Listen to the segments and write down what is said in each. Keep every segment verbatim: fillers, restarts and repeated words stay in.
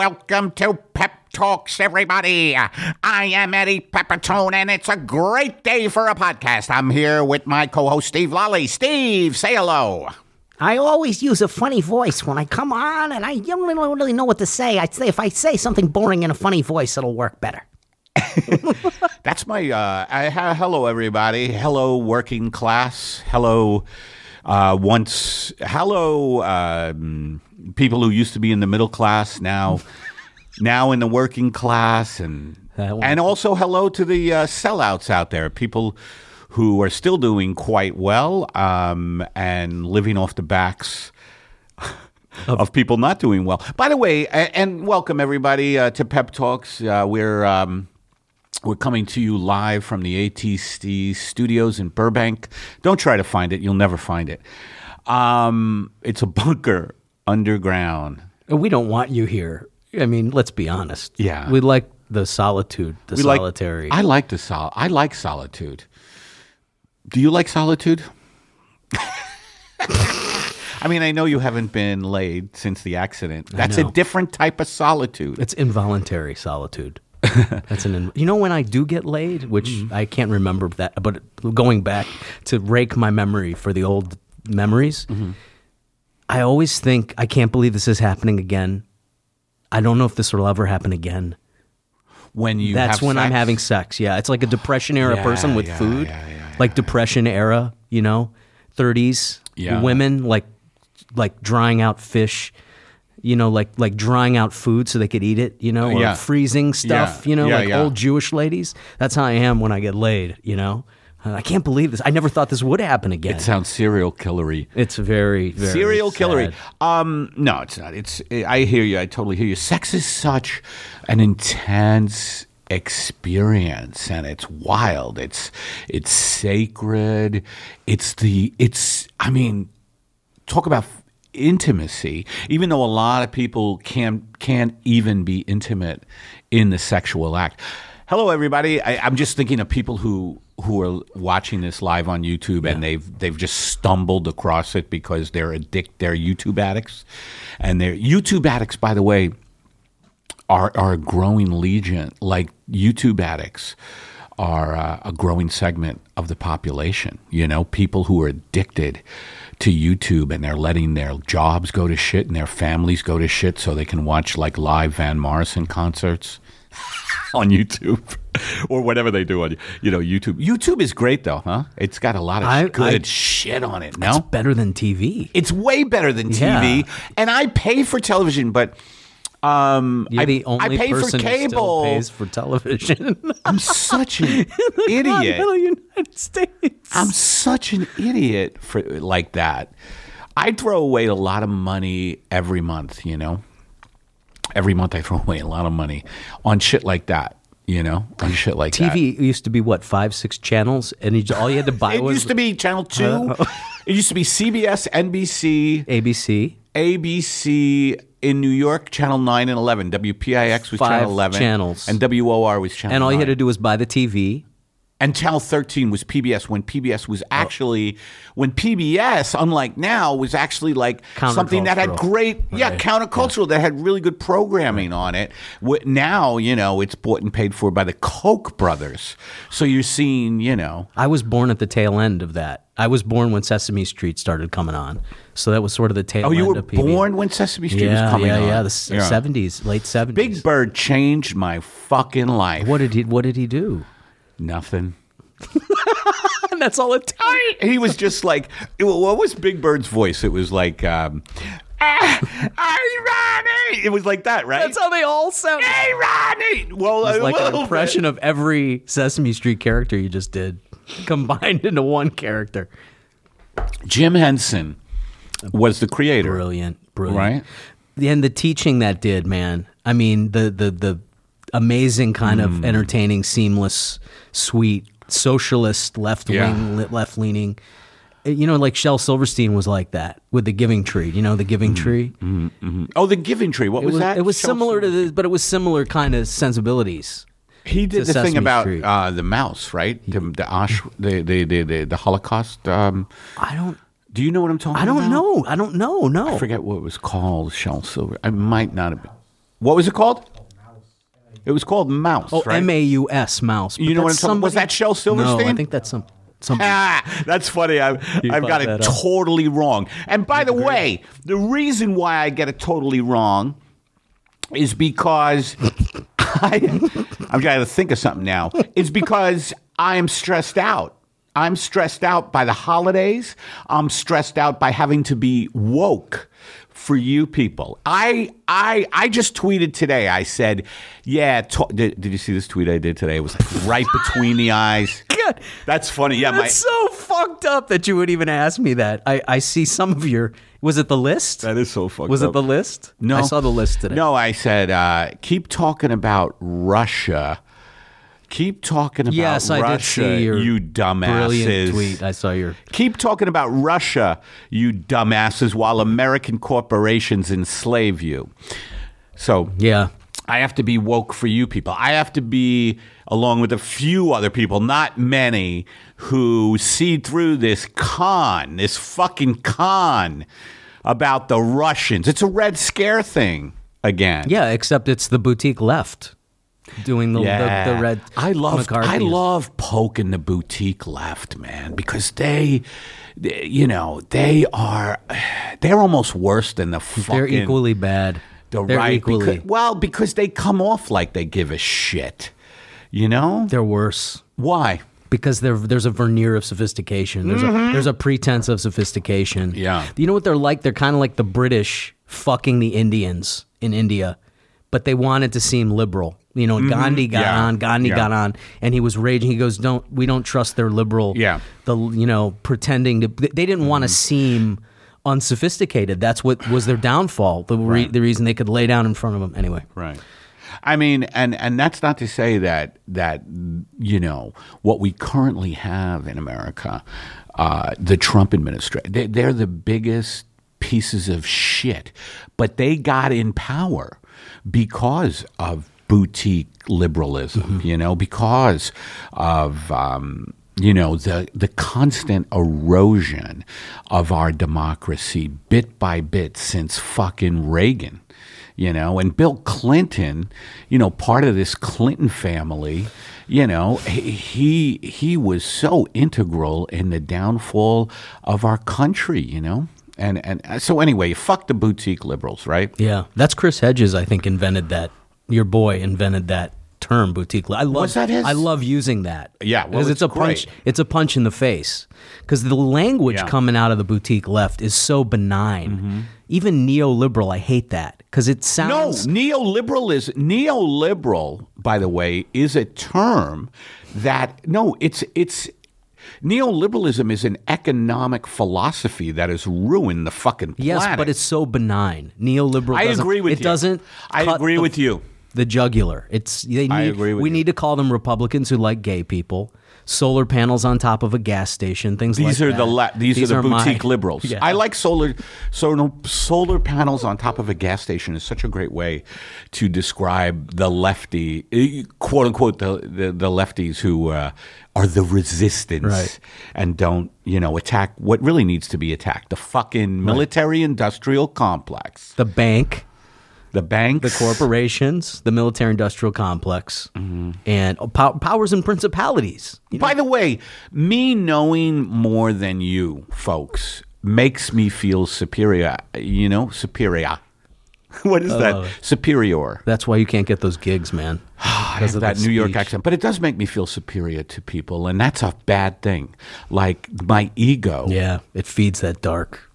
welcome to Pep Talks, everybody. I am Eddie Pepitone, and it's a great day for a podcast. I'm here with my co-host, Steve Lally. Steve, say hello. I always use a funny voice when I come on, and I don't really know what to say. I'd say if I say something boring in a funny voice, it'll work better. That's my, uh, I, hello, everybody. Hello, working class. Hello, uh, once, hello, um, people who used to be in the middle class, now... Now in the working class, and and also hello to the uh, sellouts out there, people who are still doing quite well um, and living off the backs of, of people not doing well. By the way, and, and welcome everybody uh, to Pep Talks. Uh, we're um, we're coming to you live from the A T C studios in Burbank. Don't try to find it; you'll never find it. Um, it's a bunker underground. We don't want you here. I mean, let's be honest. Yeah. We like the solitude, the we solitary. Like, I like the sol. I like solitude. Do you like solitude? I mean, I know you haven't been laid since the accident. That's a different type of solitude. It's involuntary solitude. That's an. In, you know, when I do get laid, which mm-hmm. I can't remember that, but going back to rake my memory for the old memories, mm-hmm. I always think, I can't believe this is happening again. I don't know if this will ever happen again. When you That's have when sex? I'm having sex, yeah. It's like a depression era yeah, person with yeah, food. Yeah, yeah, yeah, like depression era, you know, thirties. Yeah. Women like like drying out fish, you know, like like drying out food so they could eat it, you know, or yeah. freezing stuff, yeah. you know, yeah, like yeah. old Jewish ladies. That's how I am when I get laid, you know. I can't believe this. I never thought this would happen again. It sounds serial killery. It's very, very serial sad. killery. Um, no, it's not. It's. I hear you. I totally hear you. Sex is such an intense experience, and it's wild. It's it's sacred. It's the. It's. I mean, talk about intimacy. Even though a lot of people can can't even be intimate in the sexual act. Hello, everybody. I, I'm just thinking of people who. who are watching this live on YouTube, yeah. and they've they've just stumbled across it because they're addict they're YouTube addicts, and they're YouTube addicts. By the way, are are a growing legion. Like YouTube addicts are uh, a growing segment of the population. You know, people who are addicted to YouTube, and they're letting their jobs go to shit and their families go to shit so they can watch like live Van Morrison concerts on YouTube or whatever they do on, you know, YouTube. YouTube is great though, huh? It's got a lot of I, good I, shit on it. No, it's better than T V. It's way better than T V. Yeah. And I pay for television, but um, You're I, the only I pay person for cable. Who still pays for television. I'm such an idiot. United States. I'm such an idiot for like that. I throw away a lot of money every month. You know. Every month I throw away a lot of money on shit like that, you know, on shit like T V that. used to be, what, five, six channels? And you, all you had to buy it was... It used to be Channel two. Uh, it used to be C B S, N B C. A B C. A B C in New York, Channel nine and eleven. W P I X was Five Channel eleven. channels. And W O R was Channel And all nine. you had to do was buy the T V. And Channel thirteen was P B S when P B S was actually, when P B S, unlike now, was actually like something that had great, yeah, right. countercultural, yeah. that had really good programming right. on it. Now, you know, it's bought and paid for by the Koch brothers. So you're seeing, you know. I was born at the tail end of that. I was born when Sesame Street started coming on. So that was sort of the tail oh, end you were of P B S. Born when Sesame Street yeah, was coming yeah, on? Yeah, yeah, the yeah. seventies, late seventies. Big Bird changed my fucking life. What did he, what did he do? Nothing. And that's all it took. He was just like, what was Big Bird's voice? It was like, um, ah, hey, Ronnie. It was like that, right? That's how they all sound. Hey, Ronnie. Well, it's a like an bit. impression of every Sesame Street character you just did, combined into one character. Jim Henson was the creator. Brilliant, brilliant. Right? And the teaching that did, man. I mean, the the the amazing kind mm. of entertaining, seamless, sweet, socialist, left wing, yeah. left leaning. You know, like Shel Silverstein was like that with The Giving Tree. You know, The Giving mm-hmm. Tree? Mm-hmm. Mm-hmm. Oh, The Giving Tree. What it was, was that? It was Shel similar to this, but it was similar kind of sensibilities. He did the Sesame thing about Street. uh, the mouse, right? The the, Osh, the, the, the, the, the Holocaust. Um, I don't. Do you know what I'm talking about? I don't about? know. I don't know. No. I forget what it was called, Shel Silver. I might not have been. What was it called? It was called Mouse. Oh, right? M A U S, Mouse. You know what I'm talking? Was that Shel Silverstein? No, I think that's some. some Ah, that's funny. I've, I've got it that up. totally wrong. And by the way, the reason why I get it totally wrong is because I, I'm trying to think of something now. Is because I am stressed out. I'm stressed out by the holidays. I'm stressed out by having to be woke for you people. I I I just tweeted today. I said, yeah, to- did, did you see this tweet I did today? It was like right between the eyes. God, That's funny. Yeah, that's my, so fucked up that you would even ask me that. I, I see some of your. Was it the list? that is so fucked Was up. it the list? No. I saw the list today. No, I said, uh, keep talking about Russia. Keep talking about Yes, I Russia, did see your you dumbasses. brilliant tweet. I saw your. Keep talking about Russia, you dumbasses, while American corporations enslave you. So Yeah. I have to be woke for you people. I have to be, along with a few other people, not many, who see through this con, this fucking con about the Russians. It's a Red Scare thing again. Yeah, except it's the boutique left doing the Yeah. the, the red. I love McCarthy. I love poking the boutique left, man, because they, they you know, they are they're almost worse than the fucking They're equally bad. the They're right equally. because, well, because they come off like they give a shit. You know? They're worse. Why? Because there, there's a veneer of sophistication. There's a there's a pretense of sophistication. Mm-hmm. Yeah. You know what they're like? They're kind of like the British fucking the Indians in India, but they wanted to seem liberal. You know, Gandhi got Mm-hmm. Yeah. on, Gandhi Yeah. got on, and he was raging. He goes, "Don't we don't trust their liberal." Yeah. The you know pretending to they didn't want to Mm-hmm. seem unsophisticated. That's what was their downfall. The re, the reason they could lay down in front of them anyway. Right. I mean, and, and that's not to say that that you know what we currently have in America, uh, the Trump administration. They, they're the biggest pieces of shit, but they got in power because of boutique liberalism. Mm-hmm. You know, because of. Um, you know, the the constant erosion of our democracy bit by bit since fucking Reagan, you know, and Bill Clinton, you know, part of this Clinton family, you know, he he, he was so integral in the downfall of our country, you know. And and so anyway, fuck the boutique liberals, right? Yeah, that's Chris Hedges. I think invented that. Your boy invented that term, boutique. I love. Was that his? I love using that. Yeah, well, because it's, it's a punch. great. It's a punch in the face. Because the language Yeah. coming out of the boutique left is so benign. Mm-hmm. Even neoliberal, I hate that because it No, sounds. neoliberal is neoliberal. By the way, is a term that no, it's it's neoliberalism is an economic philosophy that has ruined the fucking planet. Yes, but it's so benign. Neoliberal. I doesn't- agree with it you. doesn't. I cut agree the- with you. The jugular. It's they need. I agree with we you. need to call them Republicans who like gay people. Solar panels on top of a gas station. Things like These that. are the la- these, are the my- boutique liberals. Yeah. I like solar solar solar panels on top of a gas station is such a great way to describe the lefty, eh, quote unquote, the the, the lefties who uh, are the resistance Right. and don't you know attack what really needs to be attacked: the fucking military industrial complex, the bank. the banks, The corporations, the military-industrial complex, Mm-hmm. and pow- powers and principalities. You know? By the way, me knowing more than you folks makes me feel superior. You know, superior. What is that? Superior. That's why you can't get those gigs, man. I have that New York speech. accent, but it does make me feel superior to people, and that's a bad thing. Like my ego. Yeah, it feeds that dark.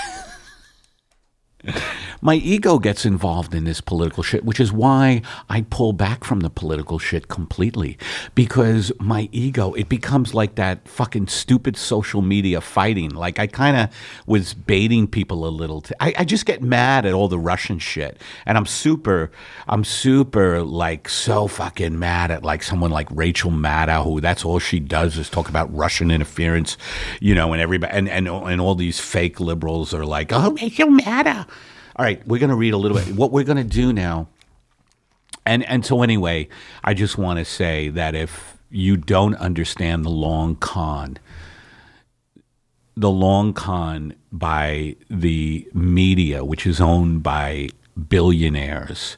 My ego gets involved in this political shit, which is why I pull back from the political shit completely. Because my ego, it becomes like that fucking stupid social media fighting. Like I kind of was baiting people a little. T- I, I just get mad at all the Russian shit. And I'm super, I'm super like so fucking mad at like someone like Rachel Maddow, who that's all she does is talk about Russian interference, you know, and everybody, and, and, and all these fake liberals are like, oh, Rachel Maddow. All right, we're going to read a little bit. What we're going to do now, and and so anyway, I just want to say that if you don't understand the long con, the long con by the media, which is owned by billionaires,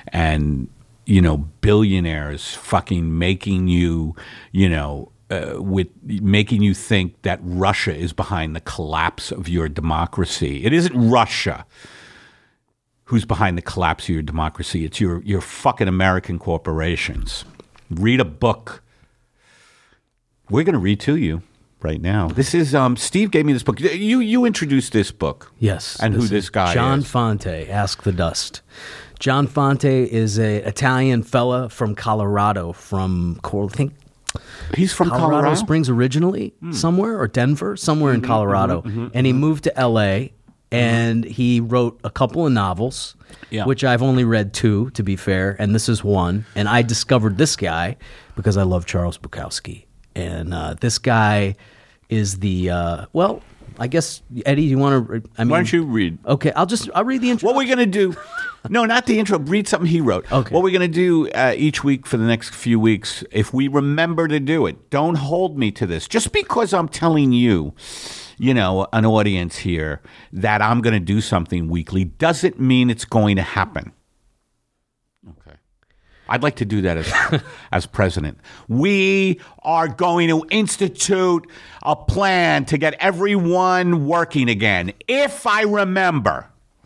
and you know, billionaires fucking making you, you know, uh, with making you think that Russia is behind the collapse of your democracy. It isn't Russia who's behind the collapse of your democracy. It's your your fucking American corporations. Read a book. We're going to read to you right now. This is um, Steve gave me this book. You you introduced this book. Yes. And who this this is guy John is. Fonte, Ask the Dust. John Fonte is a Italian fella from Colorado, from Cor- I think He's from Colorado, Colorado? Springs originally, somewhere, or Denver, somewhere in Colorado. And he moved to L A, and he wrote a couple of novels, Yeah. which I've only read two, to be fair, and this is one. And I discovered this guy because I love Charles Bukowski. And uh, this guy is the, uh, well, I guess, Eddie, you want to, I mean. Why don't you read? Okay, I'll just, I'll read the intro. What we're going to do, no, not the intro, read something he wrote. Okay. What we're going to do uh, each week for the next few weeks, if we remember to do it, don't hold me to this. Just because I'm telling you, you know, an audience here, that I'm going to do something weekly doesn't mean it's going to happen. Okay. I'd like to do that as as president. We are going to institute a plan to get everyone working again, if I remember.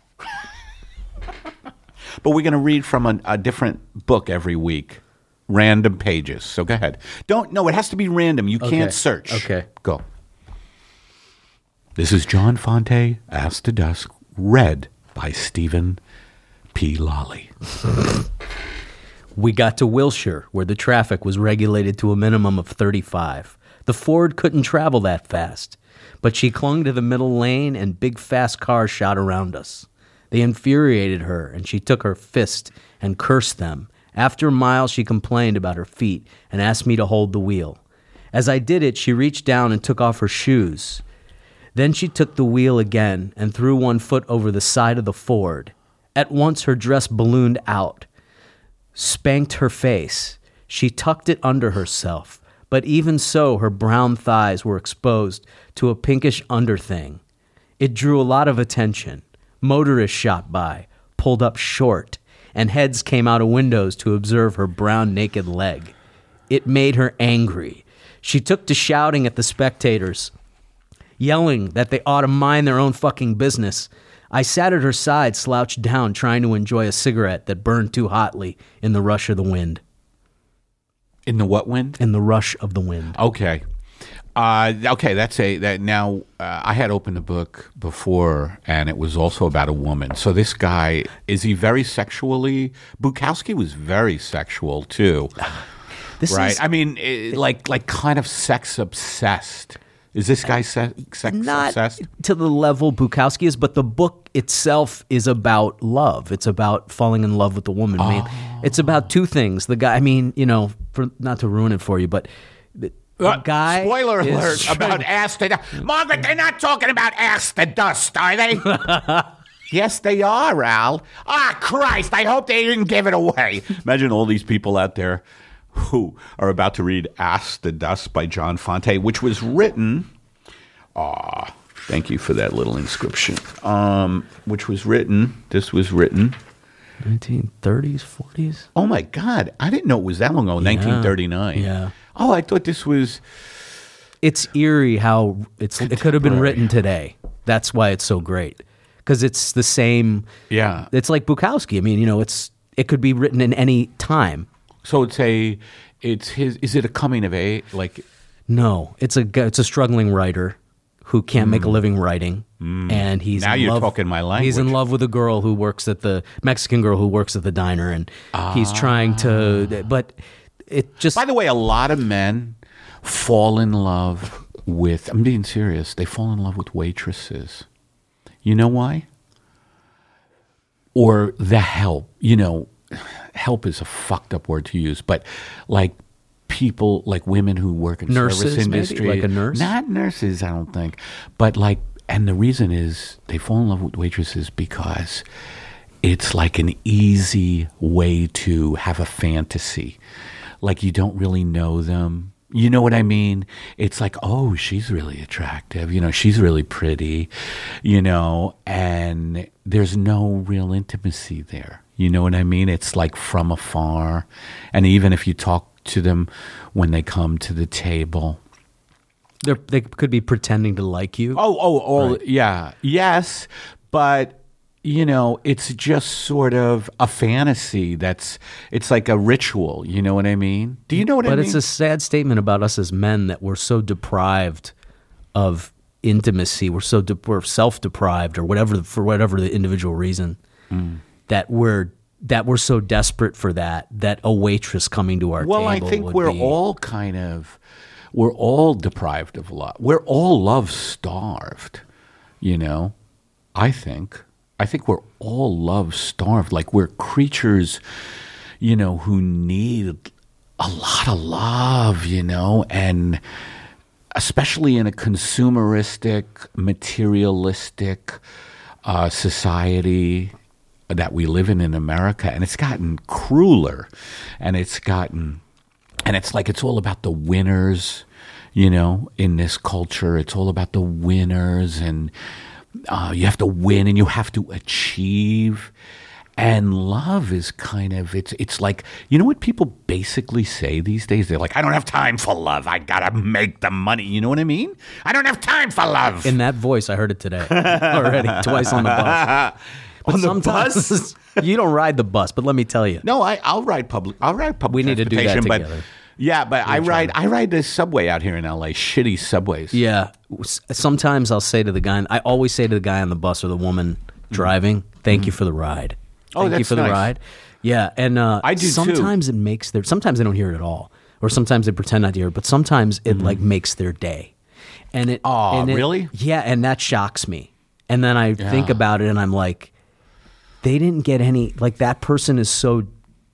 But we're going to read from a, a different book every week, random pages. So go ahead. Don't no, it has to be random. You Okay. can't search. Okay. Go. This is John Fonte, Ask the Dusk, read by Stephen P. Lally. We got to Wilshire, where the traffic was regulated to a minimum of thirty-five. The Ford couldn't travel that fast, but she clung to the middle lane, and big fast cars shot around us. They infuriated her, and she took her fist and cursed them. After a mile, she complained about her feet and asked me to hold the wheel. As I did it, she reached down and took off her shoes. Then she took the wheel again and threw one foot over the side of the Ford. At once her dress ballooned out, spanked her face. She tucked it under herself, but even so her brown thighs were exposed to a pinkish underthing. It drew a lot of attention. Motorists shot by, pulled up short, and heads came out of windows to observe her brown naked leg. It made her angry. She took to shouting at the spectators, yelling that they ought to mind their own fucking business. I sat at her side, slouched down, trying to enjoy a cigarette that burned too hotly in the rush of the wind. In the what wind? In the rush of the wind. Okay. Uh, okay, that's a that. Now uh, I had opened a book before, and it was also about a woman. So this guy, is he very sexually? Bukowski was very sexual too, This right? is I mean, eh, like like kind of sex obsessed. Is this guy se- sex not obsessed? to the level Bukowski is, but the book itself is about love. It's about falling in love with the woman. I mean, it's about two things. The guy, I mean, you know, for not to ruin it for you, but the, the Uh, guy. Spoiler is alert trying- about Ask the Dust. Margaret, they're not talking about Ask the Dust, are they? Yes, they are, Al. Ah, Christ, I hope they didn't give it away. Imagine all these people out there who are about to read Ask the Dust by John Fonte, which was written, ah, thank you for that little inscription, um, which was written, this was written, nineteen thirties, forties. oh my God, I didn't know it was that long ago, nineteen thirty-nine. Yeah. Oh, I thought this was... It's eerie how it's it could have been written today. That's why it's so great, because it's the same. Yeah. It's like Bukowski. I mean, you know, it's it could be written in any time. So it's a, it's his. Is it a coming of age? Like, No, it's a gu- it's a struggling writer who can't make a living writing, and he's Now in you're love, talking my He's in language. love with a girl who works at the Mexican girl who works at the diner, and he's trying to. But it just by the way, a lot of men fall in love with. I'm being serious. They fall in love with waitresses. You know why? Or the help. You know, help is a fucked up word to use, but like. People like women who work in Nurses, service maybe? industry, Like a nurse? not nurses, I don't think, but like, and the reason is they fall in love with waitresses because it's like an easy way to have a fantasy. Like you don't really know them, You know what I mean? It's like, oh, she's really attractive. You know, she's really pretty, you know, and there's no real intimacy there. You know what I mean? It's like from afar. And even if you talk to them when they come to the table. They're, they could be pretending to like you. Oh, oh, oh, Right. yeah. Yes, but, you know, it's just sort of a fantasy that's, it's like a ritual. You know what I mean? Do you know what But I mean? it's a sad statement about us as men that we're so deprived of intimacy. We're so de- we're self-deprived, or whatever, for whatever the individual reason, Mm. that we're that we're so desperate for that that a waitress coming to our Well, table I think would we're be, all kind of, we're all deprived of love. We're all love starved, you know, I think. I think we're all love starved. Like we're creatures, you know, who need a lot of love, you know, and especially in a consumeristic, materialistic uh, society that we live in in America. And it's gotten crueler, and it's gotten, and it's like it's all about the winners, you know, in this culture. It's all about the winners, and uh, you have to win and you have to achieve. And love is kind of, it's it's like, you know what people basically say these days? They're like, I don't have time for love. I got to make the money. You know what I mean? I don't have time for love. in that voice. I heard it today already, twice on the bus. But On the sometimes bus? you don't ride the bus, but let me tell you. No, I, I'll ride public. I'll ride public We need to do that transportation, but together. yeah, but I ride. I ride the subway out here in L A. Shitty subways. Yeah. S- Sometimes I'll say to the guy, I always say to the guy on the bus or the woman driving, thank you for the ride. Oh, Thank you that's for the nice. ride. Yeah. And uh, I do too. sometimes it makes their, sometimes they don't hear it at all. Or sometimes they pretend not to hear it, but sometimes it like makes their day. And it, Aw, and it- really? Yeah. And that shocks me. And then I think Yeah. about it and I'm like, they didn't get any, like that person is so,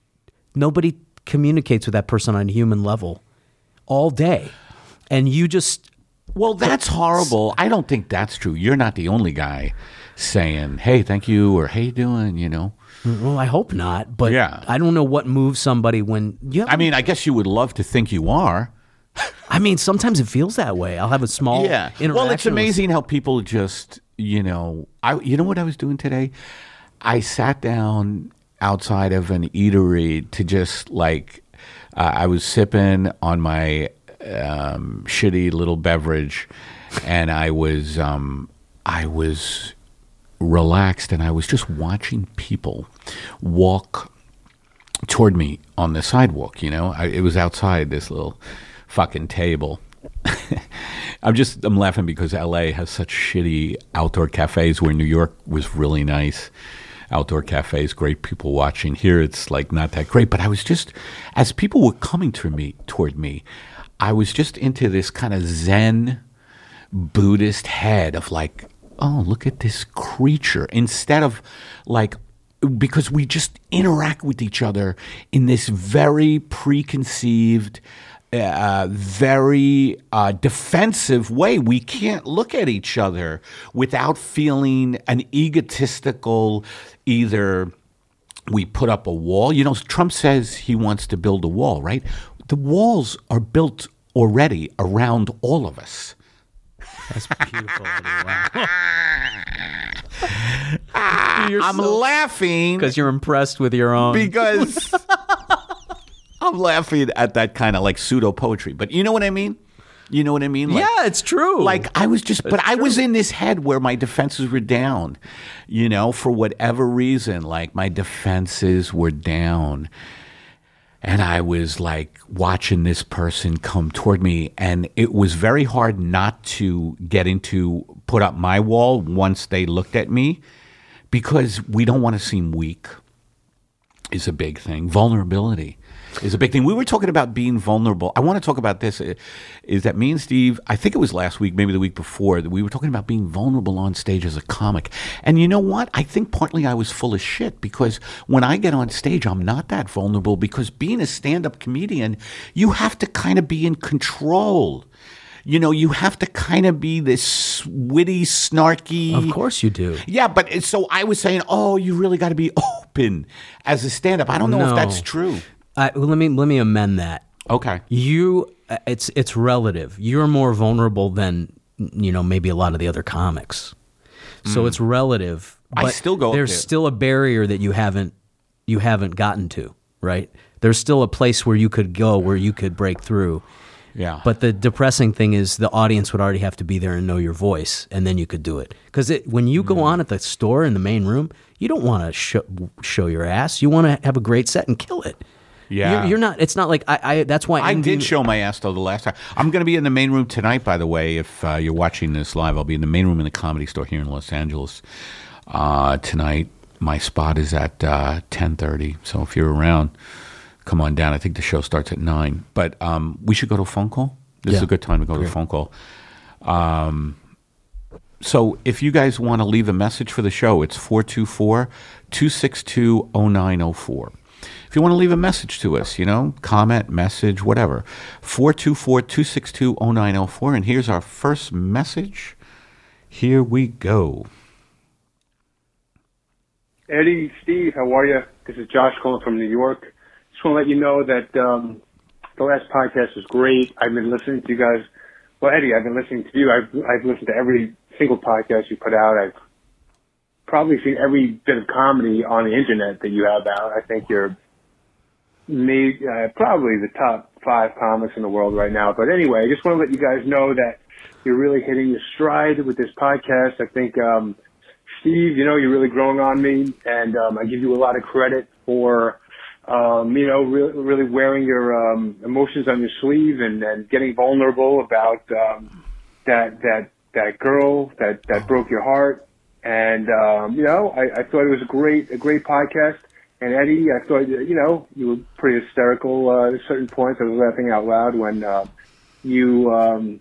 nobody communicates with that person on a human level all day. And you just, Well, that's horrible. I don't think that's true. You're not the only guy saying, "Hey, thank you," or "Hey, you doing?" You know. well, I hope not, but Yeah. I don't know what moves somebody when you. I mean, I guess you would love to think you are. I mean, sometimes it feels that way. I'll have a small Yeah. interaction. Well, it's with- amazing how people just, you know, I you know what I was doing today? I sat down outside of an eatery to just like uh, I was sipping on my um, shitty little beverage, and I was um, I was relaxed, and I was just watching people walk toward me on the sidewalk. You know, I, it was outside this little fucking table. I'm just I'm laughing because L A has such shitty outdoor cafes, where New York was really nice. Outdoor cafes, great people watching. Here it's like not that great. But I was just, as people were coming to me toward me, I was just into this kind of Zen Buddhist head of like, oh, look at this creature, instead of like, because we just interact with each other in this very preconceived, uh, very uh, defensive way. We can't look at each other without feeling an egotistical, either we put up a wall. You know, Trump says he wants to build a wall, right? The walls are built already around all of us. That's beautiful. Wow. I'm laughing Because you're impressed with your own. because I'm laughing at that kind of like pseudo poetry. But you know what I mean? You know what I mean? Like, yeah, it's true. Like I was just, but I was in this head where my defenses were down, you know, for whatever reason, like my defenses were down. And I was like watching this person come toward me, and it was very hard not to get into, put up my wall once they looked at me, because we don't want to seem weak is a big thing. Vulnerability is a big thing. We were talking about being vulnerable. I want to talk about this, uh, is that me and Steve, I think it was last week, maybe the week before, that we were talking about being vulnerable on stage as a comic. And you know what? I think partly I was full of shit, because when I get on stage, I'm not that vulnerable, because being a stand-up comedian, you have to kind of be in control. You know, you have to kind of be this witty, snarky. of course you do. Yeah, but it's- so I was saying, oh, you really got to be open as a stand-up. I don't know if No. that's true. I, well, let me let me amend that. Okay. You it's it's relative. You're more vulnerable than, you know, maybe a lot of the other comics. So mm. it's relative. But I still go. There's up there. still a barrier that you haven't you haven't gotten to, right? There's still a place where you could go, where you could break through. Yeah. But the depressing thing is the audience would already have to be there and know your voice, and then you could do it. Because when you go mm. on at the store in the main room, you don't want to show, show your ass. You want to have a great set and kill it. Yeah. You're, you're not. It's not like I. I that's why I Indie, did show my ass though the last time. I'm going to be in the main room tonight. By the way, if uh, you're watching this live, I'll be in the main room in the Comedy Store here in Los Angeles uh, tonight. My spot is at uh, ten thirty. So if you're around, come on down. I think the show starts at nine. But um, we should go to a phone call. This yeah. is a good time to go Great. to a phone call. Um, so if you guys want to leave a message for the show, it's four two four, two six two, zero nine zero four. If you want to leave a message to us, you know, comment, message, whatever, four two four, two six two, zero nine zero four. And here's our first message. Here we go. Eddie, Steve, how are you? This is Josh calling from New York. Just want to let you know that um, the last podcast was great. I've been listening to you guys. Well, Eddie, I've been listening to you. I've, I've listened to every single podcast you put out. I've probably seen every bit of comedy on the internet that you have out. I think you're maybe, uh, probably the top five comics in the world right now. But anyway, I just want to let you guys know that you're really hitting your stride with this podcast. I think, um, Steve, you know, you're really growing on me, and um, I give you a lot of credit for, um, you know, really, really wearing your um, emotions on your sleeve and, and getting vulnerable about um, that that that girl that, that broke your heart. And um, you know, I, I thought it was a great a great podcast. And Eddie, I thought, you know, you were pretty hysterical uh, at certain points. I was laughing out loud when uh, you, um,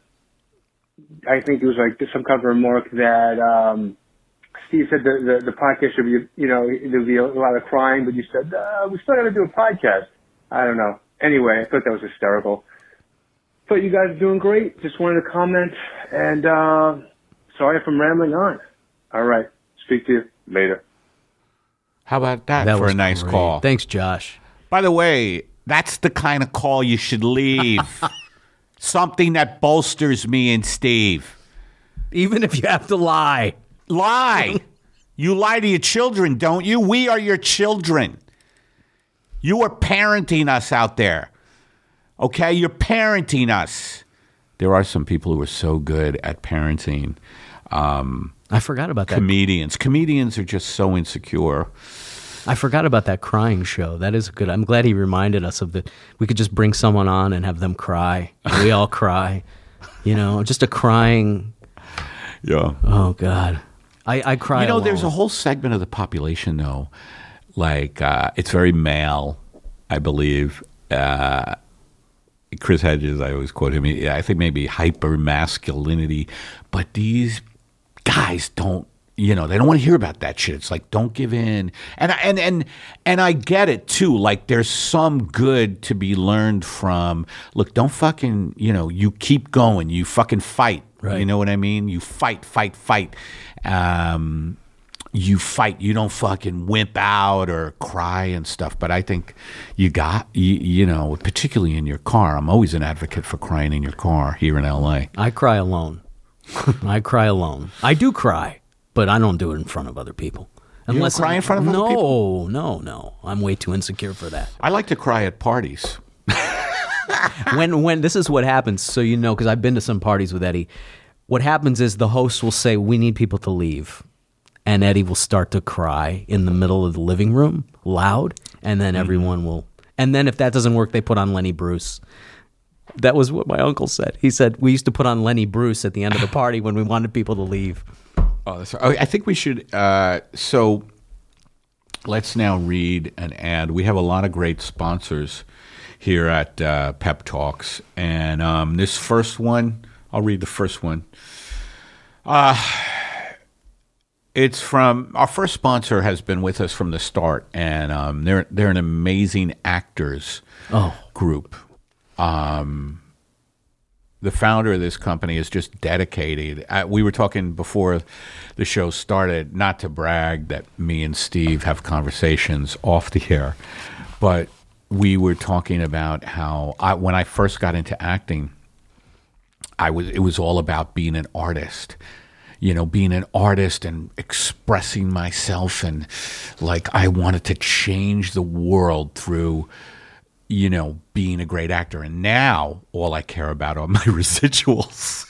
I think it was like some kind of remark that. Um, Steve said the, the, the podcast should be, you know, there'll be a lot of crying, but you said, uh, we still got to do a podcast. I don't know. Anyway, I thought that was hysterical. Thought you guys are doing great. Just wanted to comment, and uh, sorry if I'm rambling on. All right. Speak to you later. How about that, that for was a nice great. call? Thanks, Josh. By the way, that's the kind of call you should leave. Something that bolsters me and Steve. Even if you have to lie. Lie. You lie to your children, don't you? We are your children. You are parenting us out there. Okay? You're parenting us. There are some people who are so good at parenting. Um, I forgot about that. Comedians. Comedians are just so insecure. I forgot about that crying show. That is good. I'm glad he reminded us of the. We could just bring someone on and have them cry. We all cry. You know, just a crying. Yeah. Oh, God. I, I cry. You know, alone. there's a whole segment of the population, though, like uh, it's very male, I believe. Uh, Chris Hedges, I always quote him. I think maybe hyper masculinity, but these guys don't. You know, they don't want to hear about that shit. It's like, don't give in. And and and and I get it too. Like, there's some good to be learned from. Look, don't fucking. You know, you keep going. You fucking fight. Right. You know what I mean? You fight, fight, fight. Um, you fight. You don't fucking wimp out or cry and stuff. But I think you got, you, you know, particularly in your car. I'm always an advocate for crying in your car here in L A. I cry alone. I cry alone. I do cry, but I don't do it in front of other people. Unless you don't cry in front of no, other people? No, no, no. I'm way too insecure for that. I like to cry at parties. when when this is what happens, so you know, because I've been to some parties with Eddie. What happens is the host will say, "We need people to leave," and Eddie will start to cry in the middle of the living room, loud, and then mm-hmm. everyone will. And then if that doesn't work, they put on Lenny Bruce. That was what my uncle said. He said we used to put on Lenny Bruce at the end of the party when we wanted people to leave. Oh, that's right. I think we should. Uh, so let's now read an ad. We have a lot of great sponsors here at uh, Pep Talks. And um, this first one, I'll read the first one. Uh, it's from, our first sponsor has been with us from the start, and um, they're they're an amazing actors oh. group. Um, the founder of this company is just dedicated. Uh, we were talking before the show started, not to brag that me and Steve have conversations off the air, but we were talking about how I, when I first got into acting, I was it was all about being an artist. You know, being an artist and expressing myself, and like I wanted to change the world through, you know, being a great actor. And now all I care about are my residuals.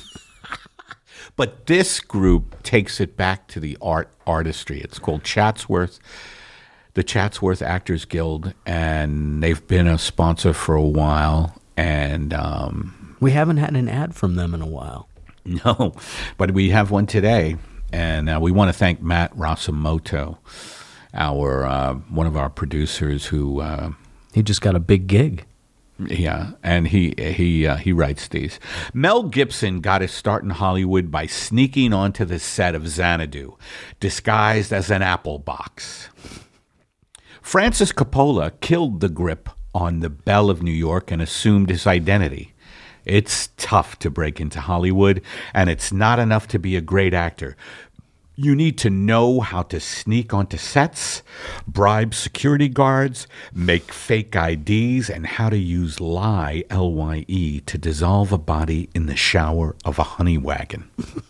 But this group takes it back to the art artistry. It's called Chatsworth, the Chatsworth Actors Guild, and they've been a sponsor for a while. And um, we haven't had an ad from them in a while. No, but we have one today, and uh, we want to thank Matt Rossamoto, our uh, one of our producers who uh, he just got a big gig. Yeah, and he he uh, he writes these. Mel Gibson got his start in Hollywood by sneaking onto the set of Xanadu, disguised as an apple box. Francis Coppola killed the grip on the Belle of New York and assumed his identity. It's tough to break into Hollywood, and it's not enough to be a great actor. You need to know how to sneak onto sets, bribe security guards, make fake I Ds, and how to use lye, L Y E, to dissolve a body in the shower of a honey wagon.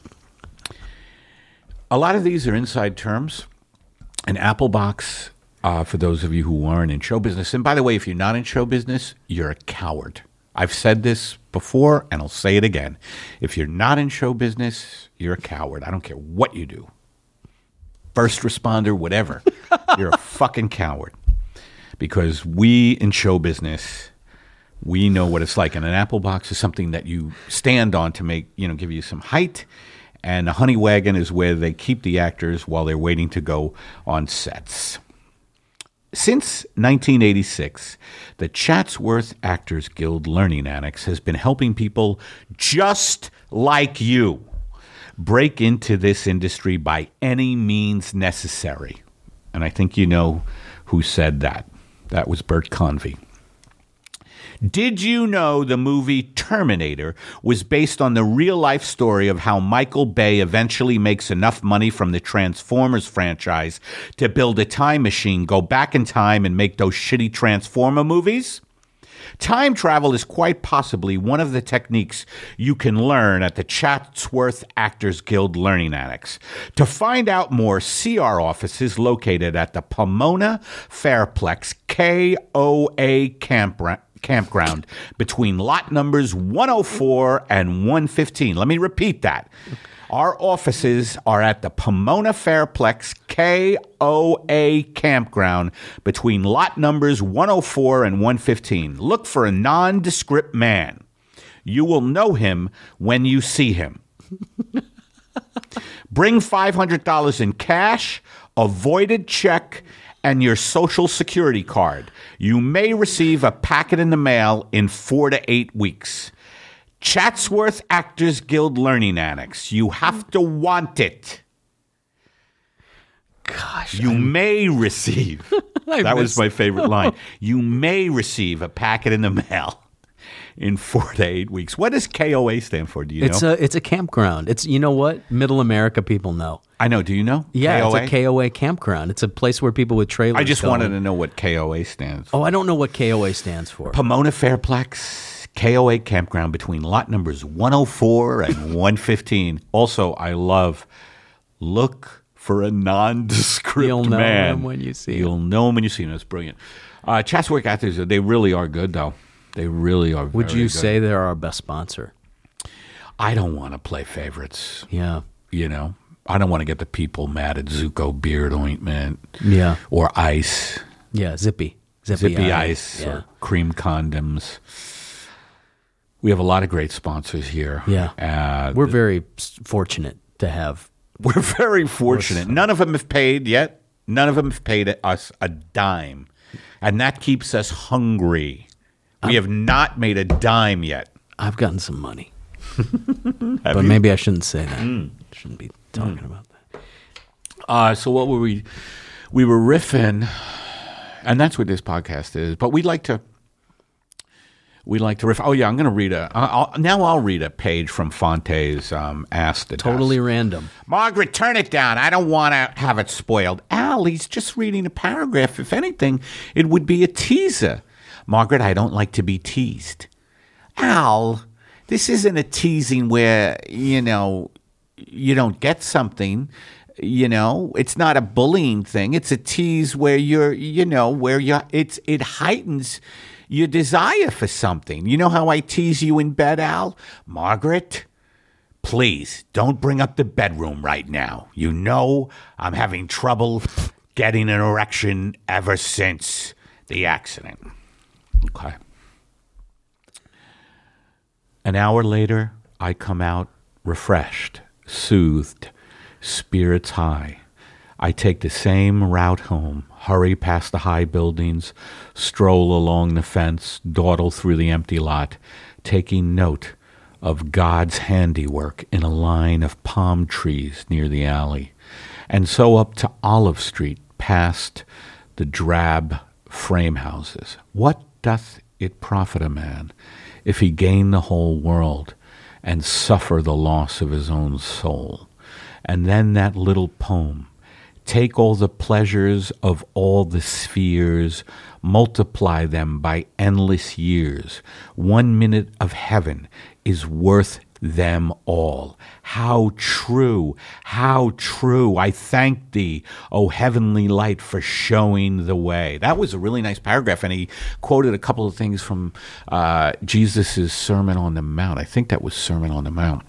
A lot of these are inside terms. An apple box, uh, for those of you who aren't in show business, and by the way, if you're not in show business, you're a coward. I've said this before, and I'll say it again. If you're not in show business, you're a coward. I don't care what you do. First responder, whatever. You're a fucking coward. Because we in show business, we know what it's like. And an apple box is something that you stand on to make, you know, give you some height. And a honey wagon is where they keep the actors while they're waiting to go on sets. Since nineteen eighty-six, the Chatsworth Actors Guild Learning Annex has been helping people just like you break into this industry by any means necessary. And I think you know who said that. That was Bert Convy. Did you know the movie Terminator was based on the real-life story of how Michael Bay eventually makes enough money from the Transformers franchise to build a time machine, go back in time, and make those shitty Transformer movies? Time travel is quite possibly one of the techniques you can learn at the Chatsworth Actors Guild Learning Annex. To find out more, see our offices located at the Pomona Fairplex K O A Campground. Campground between lot numbers one oh four and one fifteen. Let me repeat that. Our offices are at the Pomona Fairplex K O A Campground between lot numbers one oh four and one fifteen. Look for a nondescript man. You will know him when you see him. Bring five hundred dollars in cash, a voided check, and your social security card. You may receive a packet in the mail in four to eight weeks. Chatsworth Actors Guild Learning Annex. You have to want it. Gosh. You I'm... may receive. That was my favorite line. You may receive a packet in the mail in four to eight weeks. What does K O A stand for? Do you it's know? A, it's a campground. It's, you know what? Middle America people know. I know. Do you know? Yeah, K O A? It's a K O A campground. It's a place where people with trailers I just go wanted in. to know what K O A stands for. Oh, I don't know what K O A stands for. Pomona Fairplex K O A Campground between lot numbers one oh four and one fifteen. Also, I love look for a nondescript You'll know man. him when you see You'll him. know him when you see him. That's brilliant. Uh, Chatsworth Actors, they really are good, though. They really are Would very you good. say they're our best sponsor? I don't want to play favorites, Yeah. you know. I don't want to get the people mad at Zuko beard ointment Yeah. or ice, Yeah, Zippy. Zippy, Zippy Ice. ice, Yeah. or cream condoms. We have a lot of great sponsors here. Yeah. Uh, We're very s- fortunate to have. We're very fortunate. None of them have paid yet. None of them have paid us a dime. And that keeps us hungry. We have not made a dime yet. I've gotten some money. Have But you? maybe I shouldn't say that. Shouldn't be talking about that. Uh, so what were we? We were riffing, and that's what this podcast is. But we like to, we like to riff. Oh yeah, I'm going to read a. I'll, now I'll read a page from Fonte's um, Ask the Totally Desk. random. Margaret, turn it down. I don't want to have it spoiled. Al, he's just reading a paragraph. If anything, it would be a teaser. Margaret, I don't like to be teased. Al, this isn't a teasing where, you know, you don't get something. You know, it's not a bullying thing. It's a tease where you're, you know, where you're, it's, it heightens your desire for something. You know how I tease you in bed, Al? Margaret, please don't bring up the bedroom right now. You know I'm having trouble getting an erection ever since the accident. Okay. An hour later, I come out refreshed, soothed, spirits high. I take the same route home, hurry past the high buildings, stroll along the fence, dawdle through the empty lot, taking note of God's handiwork in a line of palm trees near the alley, and so up to Olive Street, past the drab frame houses. What doth it profit a man if he gain the whole world and suffer the loss of his own soul? And then that little poem, take all the pleasures of all the spheres, multiply them by endless years. One minute of heaven is worth them all. How true, how true. I thank thee, O heavenly light, for showing the way. That was a really nice paragraph, and he quoted a couple of things from uh, Jesus' Sermon on the Mount. I think that was Sermon on the Mount.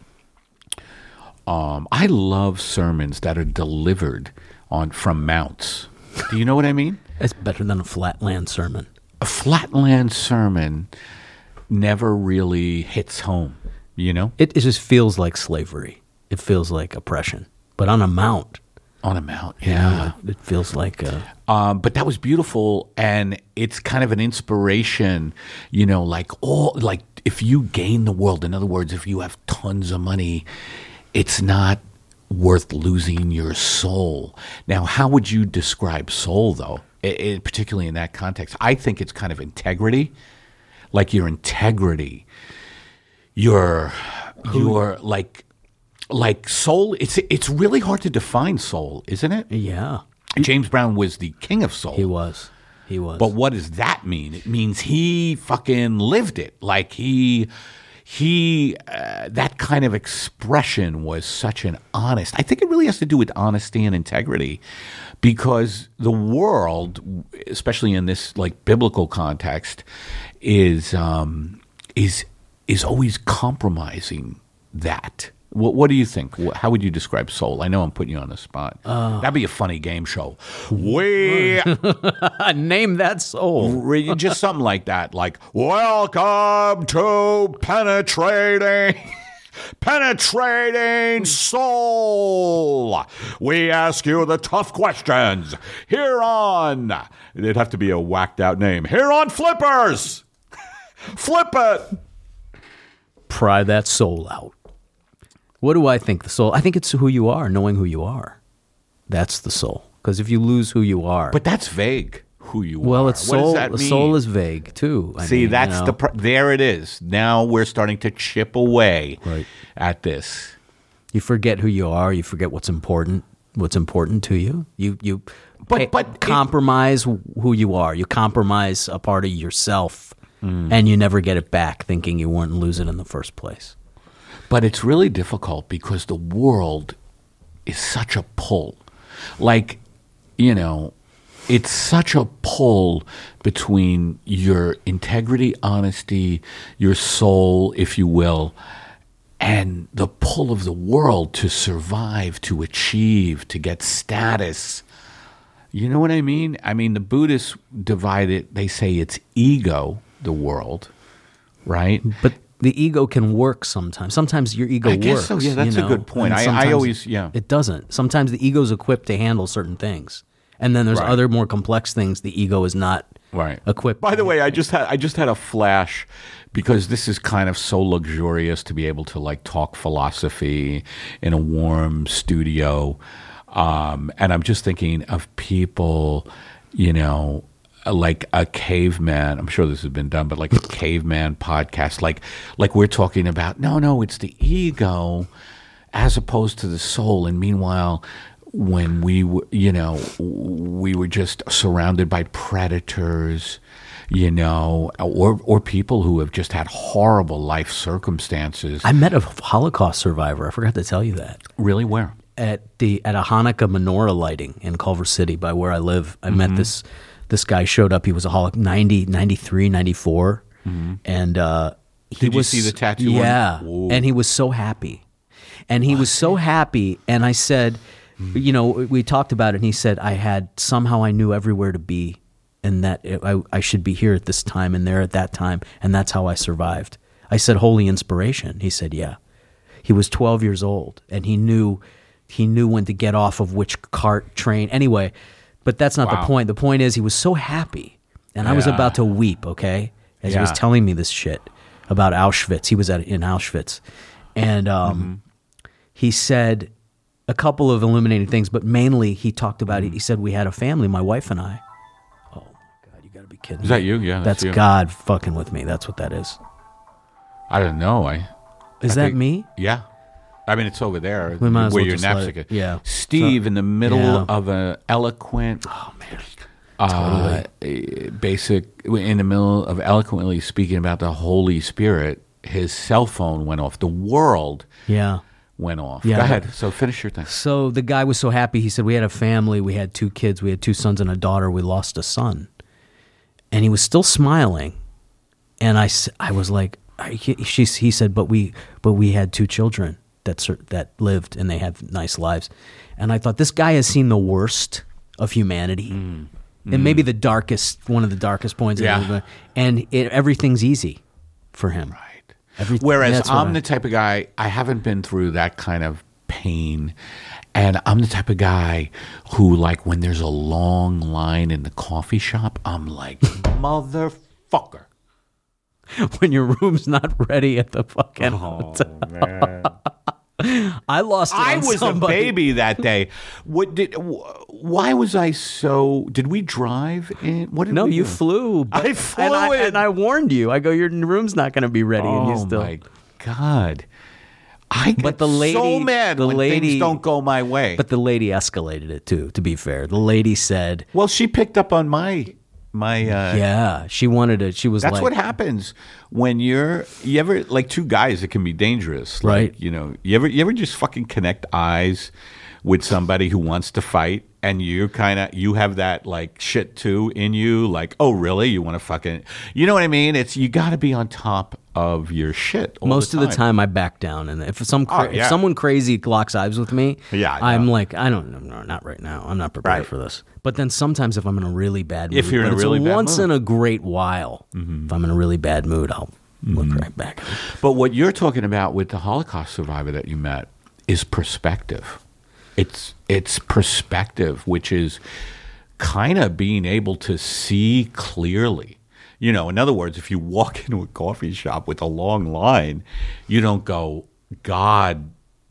Um, I love sermons that are delivered on from mounts. Do you know what I mean? It's better than a flatland sermon. A flatland sermon never really hits home, you know? It, it just feels like slavery. It feels like oppression. But on a mount. On a mount, You yeah. know, it, it feels like... Uh, Um, but that was beautiful, and it's kind of an inspiration, you know, like all, like if you gain the world, in other words, if you have tons of money, it's not worth losing your soul. Now, how would you describe soul, though, it, it, particularly in that context? I think it's kind of integrity, like your integrity, your, your like, like soul. It's it's really hard to define soul, isn't it? yeah, James Brown was the king of soul. he was. He was. But what does that mean? It means he fucking lived it. Like he, he, uh, that kind of expression was such an honest. I think it really has to do with honesty and integrity, because the world, especially in this like biblical context, is um, is is always compromising that. What, what do you think? Wh- How would you describe soul? I know I'm putting you on the spot. Uh, That'd be a funny game show. We Name that soul. Re- just something like that, like welcome to penetrating penetrating soul. We ask you the tough questions here on, it'd have to be a whacked out name, here on Flippers. Flip it. Pry that soul out. What do I think the soul? I think it's who you are, knowing who you are. That's the soul. Because if you lose who you are, But that's vague, who you well, are. it's What does soul. that The mean? soul is vague too. I See, mean, that's you know. the pr- there it is. Now we're starting to chip away Right. at this. You forget who you are. You forget what's important. What's important to you. You you. But- pay- but it- compromise who you are. You compromise a part of yourself, Mm. and you never get it back, thinking you weren't losing in the first place. But it's really difficult because the world is such a pull. Like, you know, it's such a pull between your integrity, honesty, your soul, if you will, and the pull of the world to survive, to achieve, to get status. You know what I mean? I mean, the Buddhists divide it, they say it's ego, the world, right? But the ego can work sometimes. Sometimes your ego I guess works. so, yeah, that's you a know, good point. and I- I sometimes always- yeah. It doesn't. Sometimes the ego's equipped to handle certain things. And then there's Right. other more complex things the ego is not Right. equipped. By the way, I just had I just had a flash, because this is kind of so luxurious to be able to like talk philosophy in a warm studio, um, and I'm just thinking of people, you know, like a caveman. I'm sure this has been done, but like a caveman podcast, like like we're talking about. No, no, it's the ego as opposed to the soul. And meanwhile, when we were, you know, we were just surrounded by predators, you know, or or people who have just had horrible life circumstances. I met a Holocaust survivor. I forgot to tell you that. Really, where? At the at a Hanukkah menorah lighting in Culver City, by where I live. I mm-hmm. met this. This guy showed up. He was a Holocaust, ninety, ninety-three, ninety-four. Mm-hmm. And uh, he Did was, you see the tattoo? Yeah. And he was so happy. And he what? was so happy. And I said, mm-hmm. you know, we talked about it. And he said, I had, somehow I knew everywhere to be. And that it, I, I should be here at this time and there at that time. And that's how I survived. I said, holy inspiration. He said, yeah. He was twelve years old. And he knew, he knew when to get off of which cart, train. Anyway. But that's not wow. the point. The point is he was so happy. And yeah. I was about to weep, okay, as yeah. he was telling me this shit about Auschwitz. He was at in Auschwitz. And um, mm-hmm. he said a couple of illuminating things, but mainly he talked about mm-hmm. it. He said, we had a family, my wife and I. Oh, my God, you got to be kidding is me. Is that you? Yeah, that's, that's you. God fucking with me. That's what that is. I don't know. I Is I that think, me? Yeah. I mean, it's over there we might as where well your just napkin. it, yeah. Steve, so, in the middle yeah. of an eloquent, oh man, uh, totally. basic, in the middle of eloquently speaking about the Holy Spirit, his cell phone went off. The world yeah. went off. Yeah. Go ahead. So finish your thing. So the guy was so happy. He said, we had a family. We had two kids. We had two sons and a daughter. We lost a son. And he was still smiling. And I, I was like, he, she, he said, but we, but we had two children that that lived and they have nice lives. And I thought, this guy has seen the worst of humanity mm. and mm. maybe the darkest, one of the darkest points. Yeah. Of and it, everything's easy for him. Right. Everything, Whereas I'm I, the type of guy, I haven't been through that kind of pain. And I'm the type of guy who, like, when there's a long line in the coffee shop, I'm like, motherfucker. When your room's not ready at the fucking oh, hotel. Man. I lost it on I was somebody. a baby that day. What did? Why was I so? Did we drive in? What did no, we you do? flew. But, I flew and I, in. and I warned you. I go, your room's not going to be ready, oh and you still. my God! I get but the lady, so mad the when lady, things don't go my way. But the lady escalated it too. To be fair, the lady said, "Well, she picked up on my." My uh, yeah, she wanted it. She was that's like, what happens when you're you ever like two guys. It can be dangerous, like, right? You know, you ever you ever just fucking connect eyes with somebody who wants to fight, and you kind of you have that like shit too in you, like, oh really, you want to fucking, you know what I mean? It's you got to be on top of your shit. All Most the of the time, I back down, and if some cra- oh, yeah. if someone crazy locks eyes with me, yeah, I'm like, I don't know, no, not right now. I'm not prepared right. for this. But then sometimes, if I'm in a really bad mood, if you're but in a it's really bad once mood. in a great while, mm-hmm. if I'm in a really bad mood, I'll mm-hmm. look right back. But what you're talking about with the Holocaust survivor that you met is perspective. It's it's perspective, which is kind of being able to see clearly. You know, in other words, if you walk into a coffee shop with a long line, you don't go, God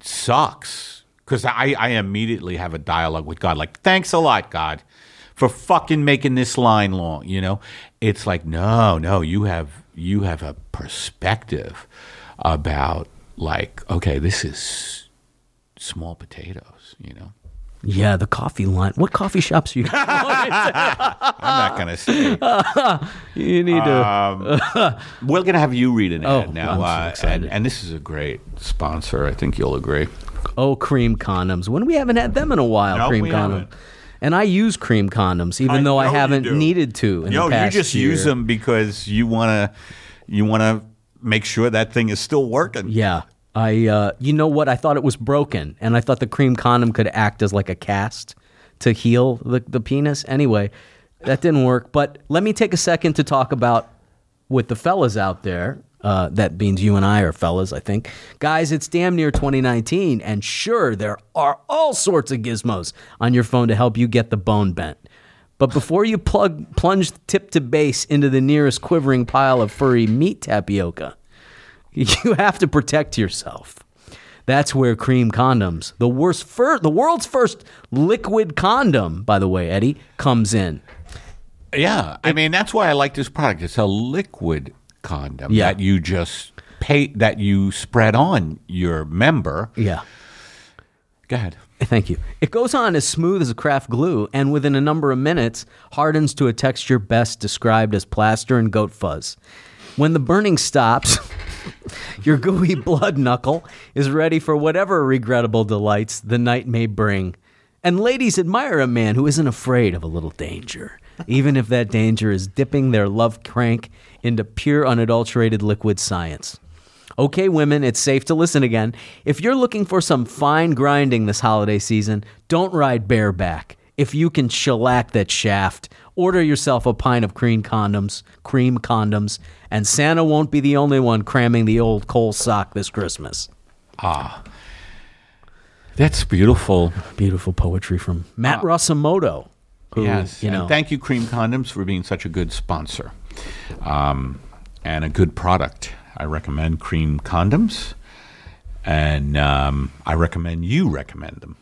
sucks. Because I, I immediately have a dialogue with God, like, thanks a lot, God, for fucking making this line long, you know? It's like, no, no, you have you have a perspective about, like, okay, this is small potatoes, you know? Yeah, the coffee line. What coffee shops are you going to? I'm not going to say. You need to. Um, we're going to have you read an ad oh, now. I'm so uh, excited. and, and this is a great sponsor. I think you'll agree. Oh, Cream condoms. When we haven't had them in a while, No, Cream we condoms. haven't. And I use Cream condoms, even I though I know you haven't do. needed to in Yo, the past you just year. use them because you want to you want to make sure that thing is still working. Yeah. I, uh, you know what? I thought it was broken, and I thought the cream condom could act as like a cast to heal the, the penis. Anyway, that didn't work. But let me take a second to talk about with the fellas out there. Uh, that means you and I are fellas, I think. Guys, it's damn near twenty nineteen, and sure, there are all sorts of gizmos on your phone to help you get the bone bent. But before you plug plunge tip to base into the nearest quivering pile of furry meat tapioca, you have to protect yourself. That's where Cream condoms, the worst, fir- the world's first liquid condom, by the way, Eddie, comes in. Yeah, I mean that's why I like this product. It's a liquid condom Yeah. that you just pay that you spread on your member. Yeah. Go ahead. Thank you. It goes on as smooth as a craft glue, and within a number of minutes, hardens to a texture best described as plaster and goat fuzz. When the burning stops, your gooey blood knuckle is ready for whatever regrettable delights the night may bring. And ladies admire a man who isn't afraid of a little danger, even if that danger is dipping their love crank into pure, unadulterated liquid science. Okay, women, it's safe to listen again. If you're looking for some fine grinding this holiday season, don't ride bareback. If you can shellac that shaft, order yourself a pint of cream condoms, cream condoms, and Santa won't be the only one cramming the old coal sock this Christmas. Ah, that's beautiful. Beautiful poetry from Matt uh, Rosamoto. Who, yes, you know, and thank you, Cream Condoms, for being such a good sponsor um, and a good product. I recommend Cream Condoms, and um, I recommend you recommend them.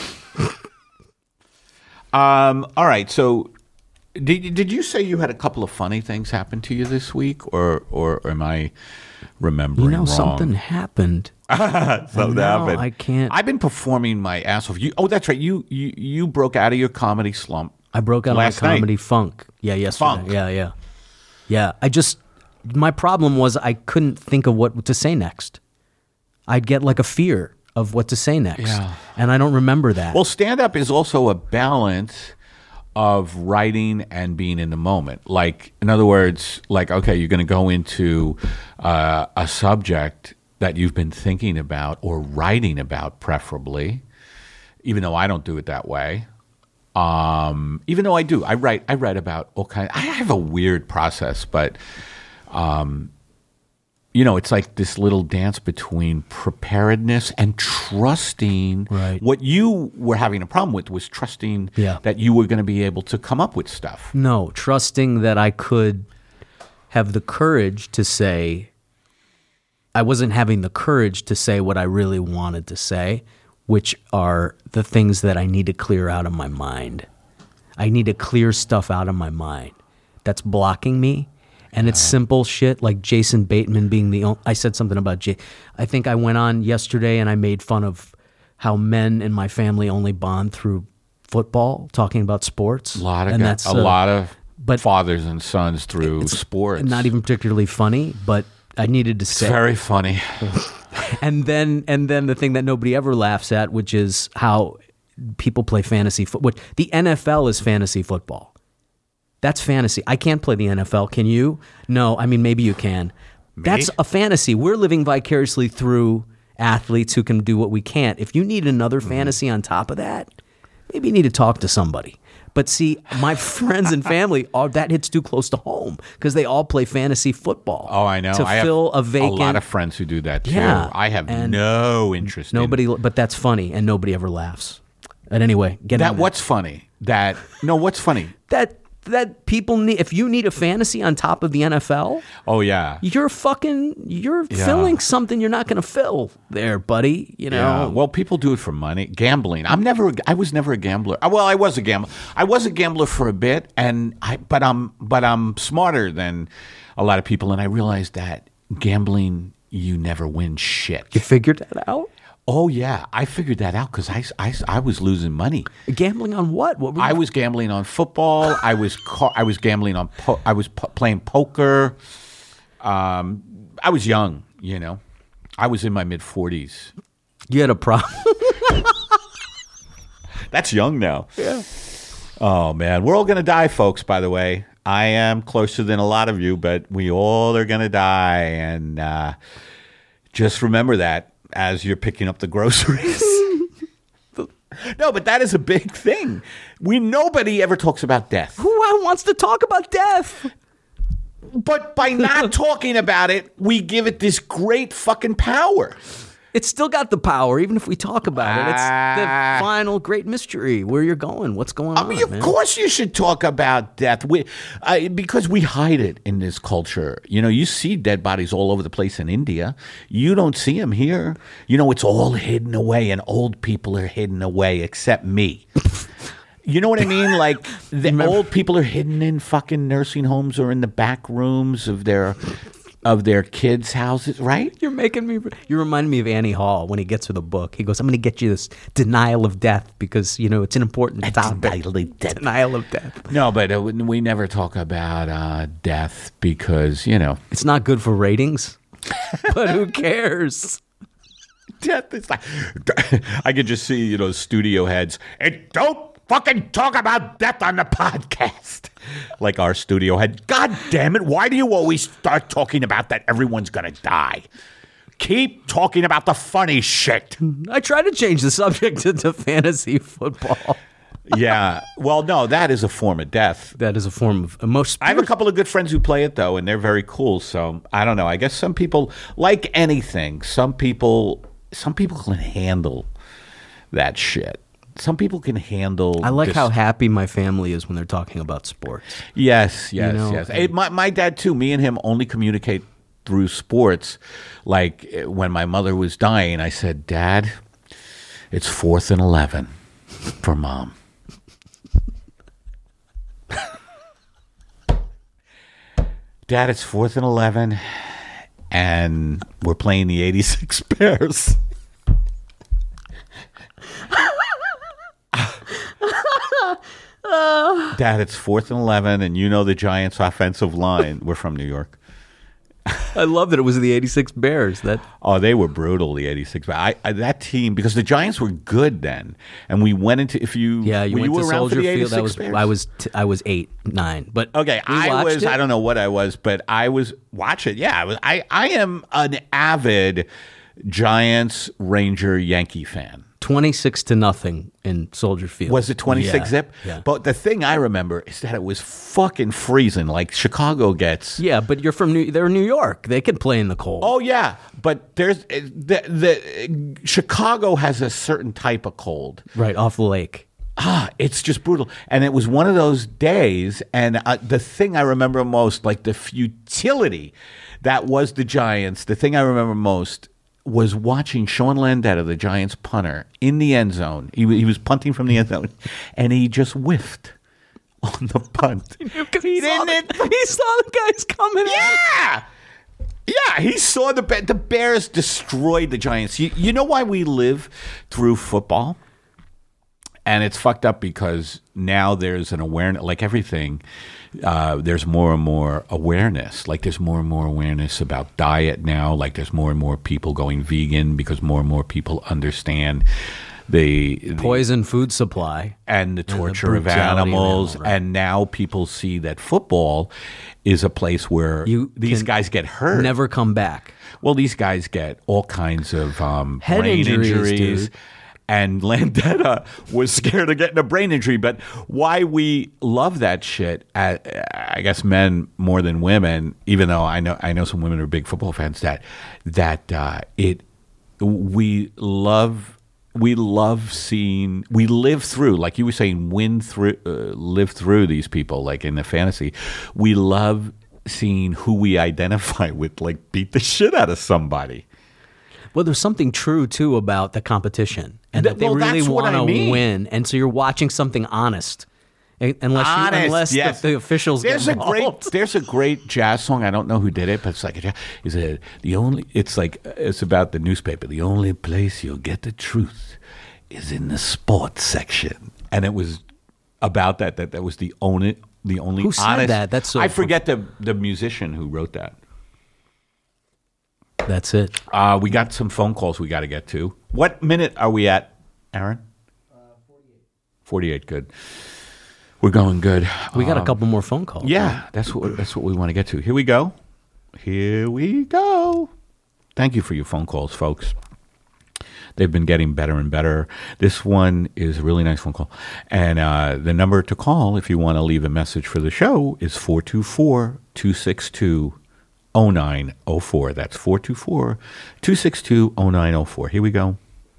um, all right, so did did you say you had a couple of funny things happen to you this week, or or am I remembering you know wrong? something happened? Something now happened. I can't. I've been performing my ass off. You, oh, that's right. You you you broke out of your comedy slump. I broke out last of my comedy night. funk. Yeah, yesterday. Funk. Yeah, yeah, yeah. I just my problem was I couldn't think of what to say next. I'd get like a fear of what to say next, Yeah. and I don't remember that. Well, stand-up is also a balance of writing and being in the moment. Like, in other words, like, okay, you're going to go into uh, a subject that you've been thinking about or writing about, preferably, even though I don't do it that way. Um, even though I do, I write. I write about all kinds. I have a weird process, but um, you know, it's like this little dance between preparedness and trusting. Right. What you were having a problem with was trusting Yeah. that you were going to be able to come up with stuff. No, trusting that I could have the courage to say. I wasn't having the courage to say what I really wanted to say, which are the things that I need to clear out of my mind. I need to clear stuff out of my mind that's blocking me. And it's simple shit like Jason Bateman being the only, I said something about Jay. I think I went on yesterday and I made fun of how men in my family only bond through football, talking about sports. A lot of and guys, that's a uh, lot of but fathers and sons through sports. not even particularly funny, but I needed to It's say. very funny. And then and then the thing that nobody ever laughs at, which is how people play fantasy football. The N F L is fantasy football. That's fantasy. I can't play the N F L. Can you? No. I mean, maybe you can. Me? That's a fantasy. We're living vicariously through athletes who can do what we can't. If you need another Mm-hmm. fantasy on top of that, maybe you need to talk to somebody. But see, my friends and family, are, that hits too close to home because they all play fantasy football. Oh, I know. To I fill have a vacant. a lot of friends who do that too. Yeah, I have and no interest. Nobody, in but that's funny, and nobody ever laughs. But anyway, get that. on What's funny? That no. What's funny? that that people need. If you need a fantasy on top of the N F L, Oh yeah. you're fucking you're Yeah. filling something you're not going to fill there, buddy. You know. Yeah. Well, people do it for money. Gambling. I'm never. a- I was never a gambler. Uh, Well, I was a gambler. I was a gambler for a bit, and I. But I'm. But I'm smarter than a lot of people, and I realized that gambling, you never win shit. You figured that out? Oh yeah, I figured that out because I, I, I was losing money. Gambling on what? What were you? I was gambling on football. I was ca- I was gambling on. Po- I was po- playing poker. Um, I was young, you know. I was in my mid forties. You had a problem. That's young now. Yeah. Oh man, we're all gonna die, folks. By the way, I am closer than a lot of you, but we all are gonna die, and uh, just remember that as you're picking up the groceries. No, but that is a big thing. We nobody ever talks about death. Who wants to talk about death? But by not talking about it, we give it this great fucking power. It's still got the power, even if we talk about it. It's Ah. the final great mystery. Where you're going? What's going I on? mean, of man? course you should talk about death. We, uh, because we hide it in this culture. You know, you see dead bodies all over the place in India. You don't see them here. You know, it's all hidden away, and old people are hidden away, except me. You know what I mean? Like the old people are hidden in fucking nursing homes or in the back rooms of their of their kids' houses, right? You're making me. You remind me of Annie Hall when he gets her the book. He goes, "I'm going to get you this denial of death because you know it's an important topic." Denial of death. Denial of death. No, but uh, we never talk about uh, death because you know it's not good for ratings. But who cares? Death is like I could just see you know studio heads and don't fucking talk about death on the podcast. Like our studio head. God damn it, why do you always start talking about that everyone's gonna die? Keep talking about the funny shit. I try to change the subject to, to fantasy football. Yeah. Well, no, that is a form of death. That is a form of most. I have a couple of good friends who play it, though, and they're very cool. So I don't know. I guess some people, like anything, some people, some people can handle that shit. Some people can handle. I like this. how happy my family is when they're talking about sports. Yes, yes, You know, yes. Hey, my my dad too. Me and him only communicate through sports. Like when my mother was dying, I said, "Dad, it's fourth and eleven for Mom." Dad, it's fourth and eleven, and we're playing the eighty-six Bears. Dad, it's fourth and eleven, and you know the Giants' offensive line. We're from New York. I love that it was the eighty-six Bears. That oh, they were brutal. The eighty-six. I, I that team because the Giants were good then, and we went into if you yeah you were went you to around Soldier for the Field. eighty-six I was Bears? I was t- I was eight nine. But okay, we I was it? I don't know what I was, but I was watch it. Yeah, I was. I I am an avid Giants, Ranger, Yankee fan. twenty-six to nothing in Soldier Field. Was it twenty-six yeah, zip? Yeah. But the thing I remember is that it was fucking freezing. Like Chicago gets. Yeah, but you're from New. They're New York. They can play in the cold. Oh yeah, but there's the the Chicago has a certain type of cold. Right off the lake. Ah, it's just brutal. And it was one of those days. And uh, the thing I remember most, like the futility that was the Giants. The thing I remember most was watching Sean Landeta, the Giants punter, in the end zone. He, he was punting from the end zone, and he just whiffed on the punt. he, he didn't. The, he saw the guys coming. Yeah, yeah. He saw the the Bears destroyed the Giants. You, you know why we live through football, and it's fucked up because now there's an awareness, like everything. Uh, there's more and more awareness. Like there's more and more awareness about diet now. Like there's more and more people going vegan because more and more people understand the, the poison food supply and the torture and the of brutality animals. of animal, right. And now people see that football is a place where You these can guys get hurt. never come back. Well, these guys get all kinds of um, Head brain injuries, injuries. dude. And Landeta was scared of getting a brain injury. But why we love that shit, uh, I guess men more than women, even though I know I know some women are big football fans, that that uh, it we love we love seeing we live through, like you were saying, win through, uh, live through these people, like in the fantasy. We love seeing who we identify with, like beat the shit out of somebody. Well, there's something true too about the competition, and Th- that they well, really that's what want I to mean. win, and so you're watching something honest, Un- unless you, Honest, unless yes. the, the officials There's get a great involved. there's a great jazz song. I don't know who did it, but it's like a jazz. Is it the only? It's like it's about the newspaper. The only place you'll get the truth is in the sports section, and it was about that. That that was the only the only Who said honest. that? That's so I forget the the musician who wrote that. That's it. Uh, we got some phone calls we got to get to. What minute are we at, Aaron? Uh, forty-eight. forty-eight, good. We're going good. We got Um, a couple more phone calls. Yeah, that's what that's what we want to get to. Here we go. Here we go. Thank you for your phone calls, folks. They've been getting better and better. This one is a really nice phone call. And uh, the number to call if you want to leave a message for the show is four two four, two six two, zero nine zero four. That's four two four, two six two, zero nine zero four. Here we go.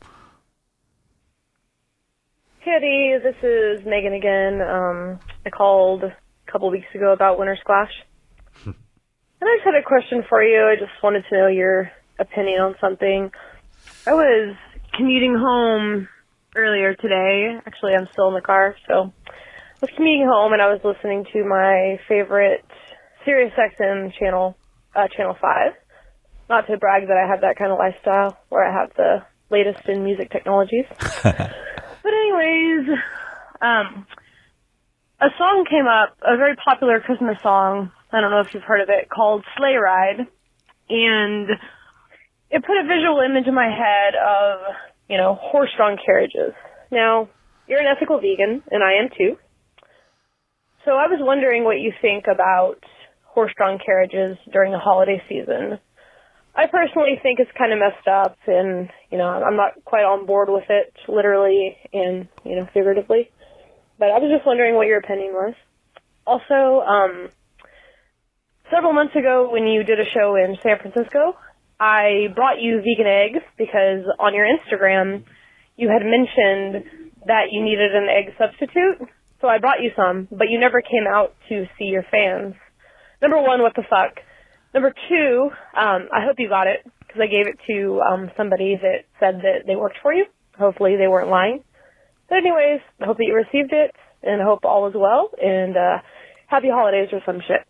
Hey, Eddie, this is Megan again. Um, I called a couple weeks ago about winter squash. And I just had a question for you. I just wanted to know your opinion on something. I was commuting home earlier today. Actually, I'm still in the car, so I was commuting home and I was listening to my favorite Sirius X M channel, uh, Channel five. Not to brag that I have that kind of lifestyle where I have the latest in music technologies. But anyways, um, a song came up, a very popular Christmas song, I don't know if you've heard of it, called Sleigh Ride. And it put a visual image in my head of, you know, horse-drawn carriages. Now, you're an ethical vegan, and I am too. So I was wondering what you think about horse-drawn carriages during the holiday season. I personally think it's kind of messed up, and, you know, I'm not quite on board with it, literally and, you know, figuratively. But I was just wondering what your opinion was. Also, um, several months ago when you did a show in San Francisco, I brought you vegan eggs because on your Instagram you had mentioned that you needed an egg substitute. So I brought you some, but you never came out to see your fans. Number one, what the fuck? Number two, um, I hope you got it because I gave it to um, somebody that said that they worked for you. Hopefully they weren't lying. But anyways, I hope that you received it, and I hope all is well, and uh, happy holidays or some shit.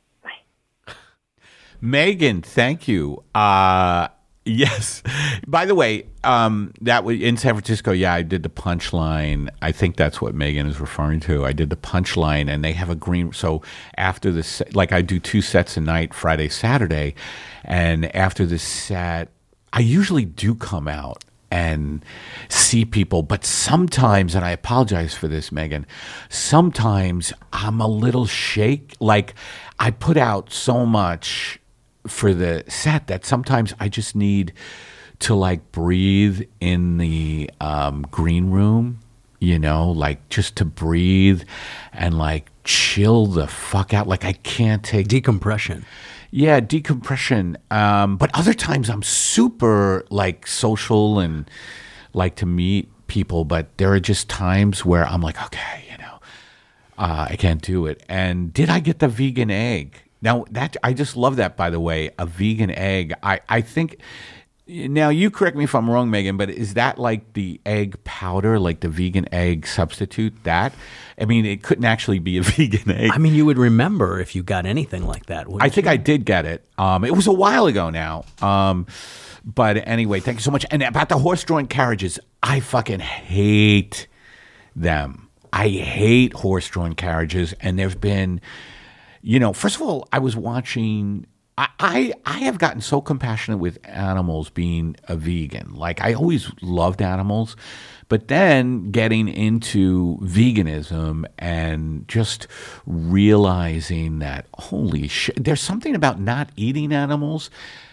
Megan, thank you. Uh, yes. By the way, um, that was in San Francisco. Yeah, I did the punchline. I think that's what Megan is referring to. I did the punchline, and they have a green. So after this, like I do two sets a night, Friday, Saturday, and after the set, I usually do come out and see people, but sometimes, and I apologize for this, Megan, sometimes I'm a little shake. Like I put out so much for the set that sometimes I just need to like breathe in the um, green room, you know, like just to breathe and like chill the fuck out. Like I can't take decompression. Yeah, decompression. Um, but other times I'm super like social and like to meet people, but there are just times where I'm like, okay, you know, uh, I can't do it. And did I get the vegan egg? Now, that I just love that, by the way, a vegan egg. I, I think, now you correct me if I'm wrong, Megan, but is that like the egg powder, like the vegan egg substitute? That? I mean, it couldn't actually be a vegan egg. I mean, you would remember if you got anything like that, wouldn't I think you? I did get it. Um, it was a while ago now. Um, but anyway, thank you so much. And about the horse-drawn carriages, I fucking hate them. I hate horse-drawn carriages, and there's been... You know, first of all, I was watching. I, I I have gotten so compassionate with animals being a vegan. Like I always loved animals, but then getting into veganism and just realizing that holy shit, there's something about not eating animals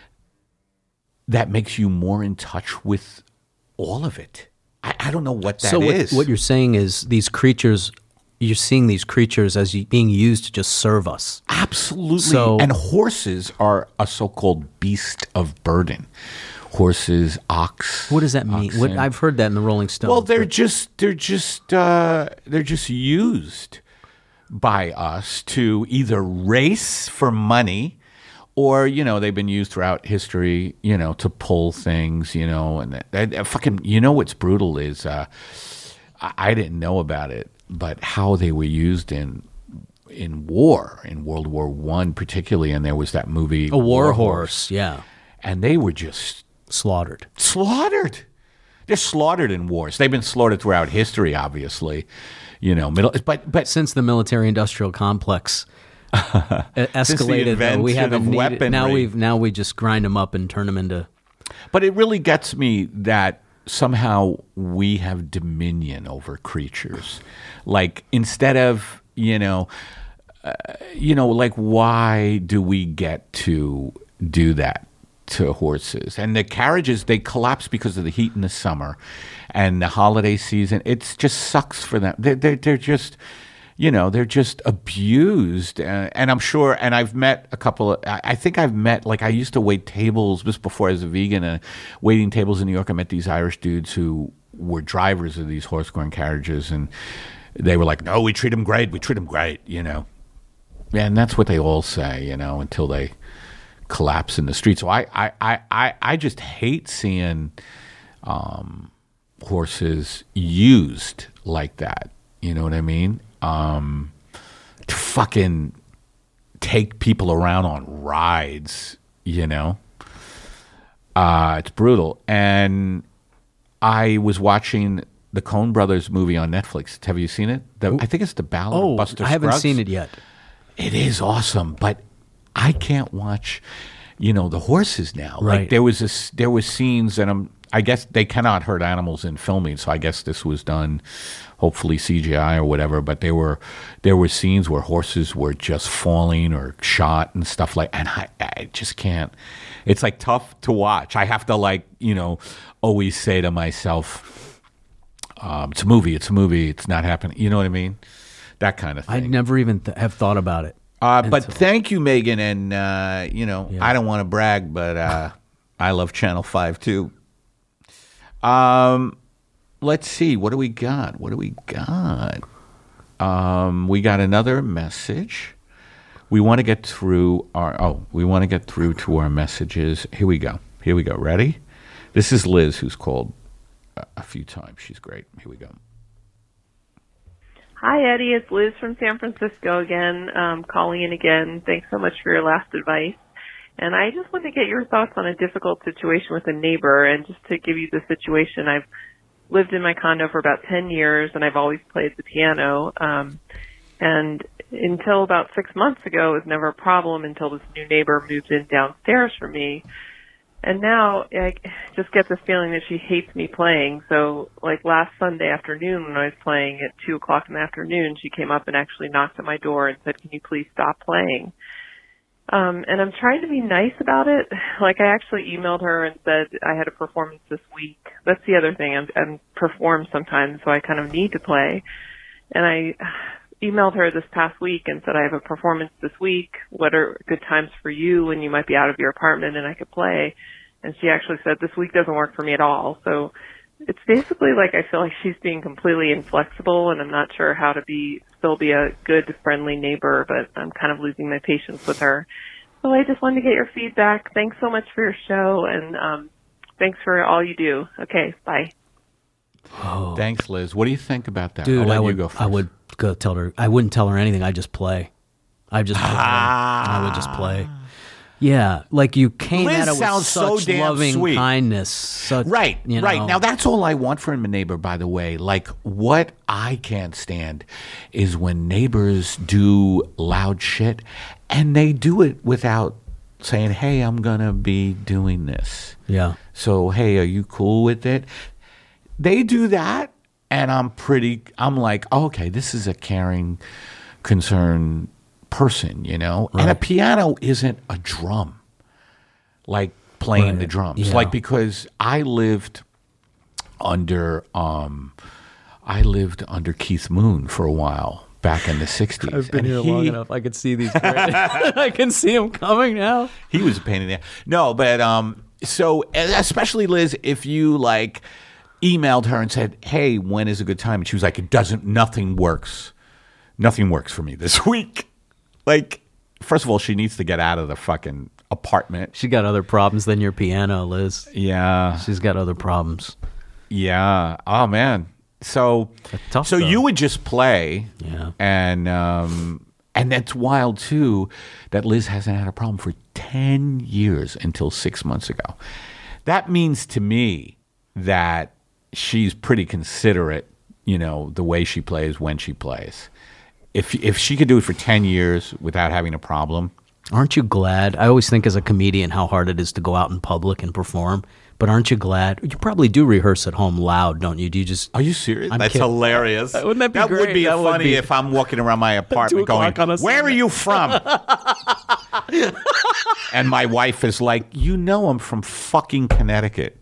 that makes you more in touch with all of it. I, I don't know what that so is. So what, what you're saying is these creatures. You're seeing these creatures as being used to just serve us. Absolutely. So, and horses are a so-called beast of burden. Horses, ox. What does that mean? What, I've heard that in the Rolling Stone. Well, they're just they're just uh, they're just used by us to either race for money, or you know they've been used throughout history, you know, to pull things, you know, and that, that fucking you know what's brutal is uh, I, I didn't know about it. But how they were used in in war, in World War One particularly, and there was that movie A War, war Horse, Horse, yeah. And they were just slaughtered. Slaughtered. They're slaughtered in wars. They've been slaughtered throughout history, obviously. You know, middle but but since the military industrial complex escalated, though, we haven't needed, weaponry. Now we've now we just grind them up and turn them into. But it really gets me that somehow we have dominion over creatures. Like instead of, you know, uh, you know, like why do we get to do that to horses? And the carriages, they collapse because of the heat in the summer and the holiday season. It just sucks for them. They're, they're, they're just, you know, they're just abused. Uh, and I'm sure, and I've met a couple of, I, I think I've met, like I used to wait tables just before I was a vegan, uh, waiting tables in New York. I met these Irish dudes who were drivers of these horse-drawn carriages, and they were like, no, we treat them great. We treat them great, you know. And that's what they all say, you know, until they collapse in the street. So I, I, I, I, I just hate seeing, um, horses used like that. You know what I mean? Um, to fucking take people around on rides, you know? Uh, it's brutal. And I was watching the Coen Brothers movie on Netflix. Have you seen it? The, I think it's The Ballad Oh, of Buster I haven't Scruggs. seen it yet. It is awesome, but I can't watch, you know, the horses now. Like Right. there was this, there was scenes, and I'm, I guess they cannot hurt animals in filming, so I guess this was done, hopefully C G I or whatever. But there were, there were scenes where horses were just falling or shot and stuff like, and I, I just can't. It's like tough to watch. I have to like, you know, always say to myself, um, "It's a movie. It's a movie. It's not happening." You know what I mean? That kind of thing. I'd never even th- have thought about it. Uh, but thank you, Megan. And, uh, you know, Yeah. I don't want to brag, but uh, I love Channel five, too. Um, let's see. What do we got? What do we got? Um, we got another message. We want to get through our, oh, we want to get through to our messages. Here we go. Here we go. Ready? This is Liz, who's called a, a few times. She's great. Here we go. Hi, Eddie. It's Liz from San Francisco again, um, calling in again. Thanks so much for your last advice. And I just want to get your thoughts on a difficult situation with a neighbor. And just to give you the situation, I've lived in my condo for about ten years, and I've always played the piano. Um, and until about six months ago, it was never a problem until this new neighbor moved in downstairs from me. And now I just get this feeling that she hates me playing. So, like last Sunday afternoon when I was playing at two o'clock in the afternoon, she came up and actually knocked at my door and said, "Can you please stop playing?" Um, and I'm trying to be nice about it. Like I actually emailed her and said I had a performance this week. That's the other thing. I'm, I'm perform sometimes, so I kind of need to play. And I emailed her this past week and said, I have a performance this week. What are good times for you when you might be out of your apartment and I could play? And she actually said, this week doesn't work for me at all. So it's basically like I feel like she's being completely inflexible, and I'm not sure how to be still be a good, friendly neighbor, but I'm kind of losing my patience with her. So I just wanted to get your feedback. Thanks so much for your show, and um, thanks for all you do. Okay, bye. Oh. Thanks, Liz. What do you think about that? Dude, I'll let I you would, go first. I would go tell her. I wouldn't tell her anything. I just play. I just play. I would just play. Yeah, like you came Liz at it with sounds so such damn loving sweet. kindness. Such, Right, you know. right. Now that's all I want from a neighbor, by the way. Like what I can't stand is when neighbors do loud shit and they do it without saying, hey, I'm going to be doing this. Yeah. So, hey, are you cool with it? They do that, and I'm pretty, I'm like, oh, okay, this is a caring, concerned person, you know? Right. And a piano isn't a drum, like playing Right. the drums. Yeah. Like, because I lived under, um, I lived under Keith Moon for a while back in the sixties. I've been and here he, long enough. I can see these. I can see him coming now. He was a pain in the ass. No, but um, so especially Liz, if you like emailed her and said, "Hey, when is a good time?" and she was like, "It doesn't. Nothing works. Nothing works for me this week." Like, first of all, she needs to get out of the fucking apartment. She got other problems than your piano, Liz. Yeah, She's got other problems. yeah. Oh man. So, tough, so though. you would just play, Yeah. and um, and that's wild too. That Liz hasn't had a problem for ten years until six months ago. That means to me that she's pretty considerate. You know, the way she plays, when she plays. If if she could do it for ten years without having a problem. Aren't you glad? I always think as a comedian how hard it is to go out in public and perform. But aren't you glad? You probably do rehearse at home loud, don't you? Do you just? Are you serious? I'm That's kidding. hilarious. Wouldn't that be That would great? be That would funny be- if I'm walking around my apartment going, o'clock on a "Where are Sunday." you from?" And my wife is like, "You know I'm from fucking Connecticut."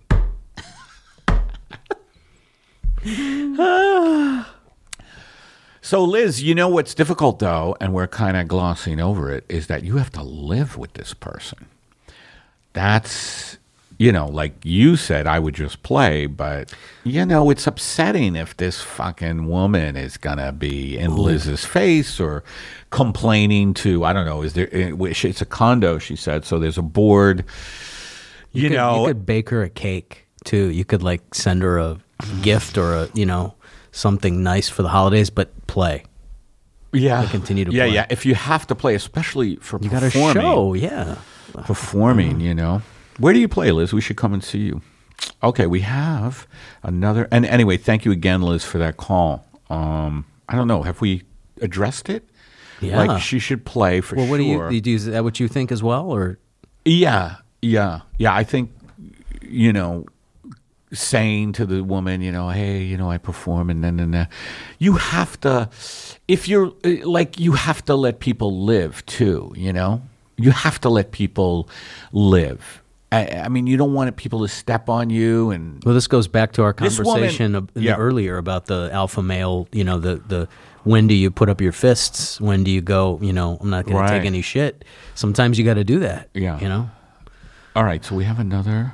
So, Liz, you know what's difficult, though, and we're kind of glossing over it, is that you have to live with this person. That's, you know, like you said, I would just play, but, you know, it's upsetting if this fucking woman is going to be in Liz's face or complaining to, I don't know, is there, it's a condo, she said, so there's a board, you, could, know. you could bake her a cake too. You could like send her a gift or a you know something nice for the holidays, but play. Yeah, To continue to yeah, play. yeah. If you have to play, especially for You got a performing, show, yeah. performing, you know. Where do you play, Liz? We should come and see you. Okay, we have another. And anyway, thank you again, Liz, for that call. Um, I don't know. Have we addressed it? Yeah. Like she should play for Well, what sure. do you do? Is that what you think as well, or Yeah, yeah, yeah. I think, you know, saying to the woman, you know, hey, you know, I perform and then and then, you have to, if you're uh, like, you have to let people live too. You know, you have to let people live. I, I mean, you don't want people to step on you and. well, this goes back to our This woman- conversation ab- yeah. earlier about the alpha male. You know, the the when do you put up your fists? When do you go? You know, I'm not going Right. to take any shit. Sometimes you got to do that. Yeah. You know. All right, so we have another.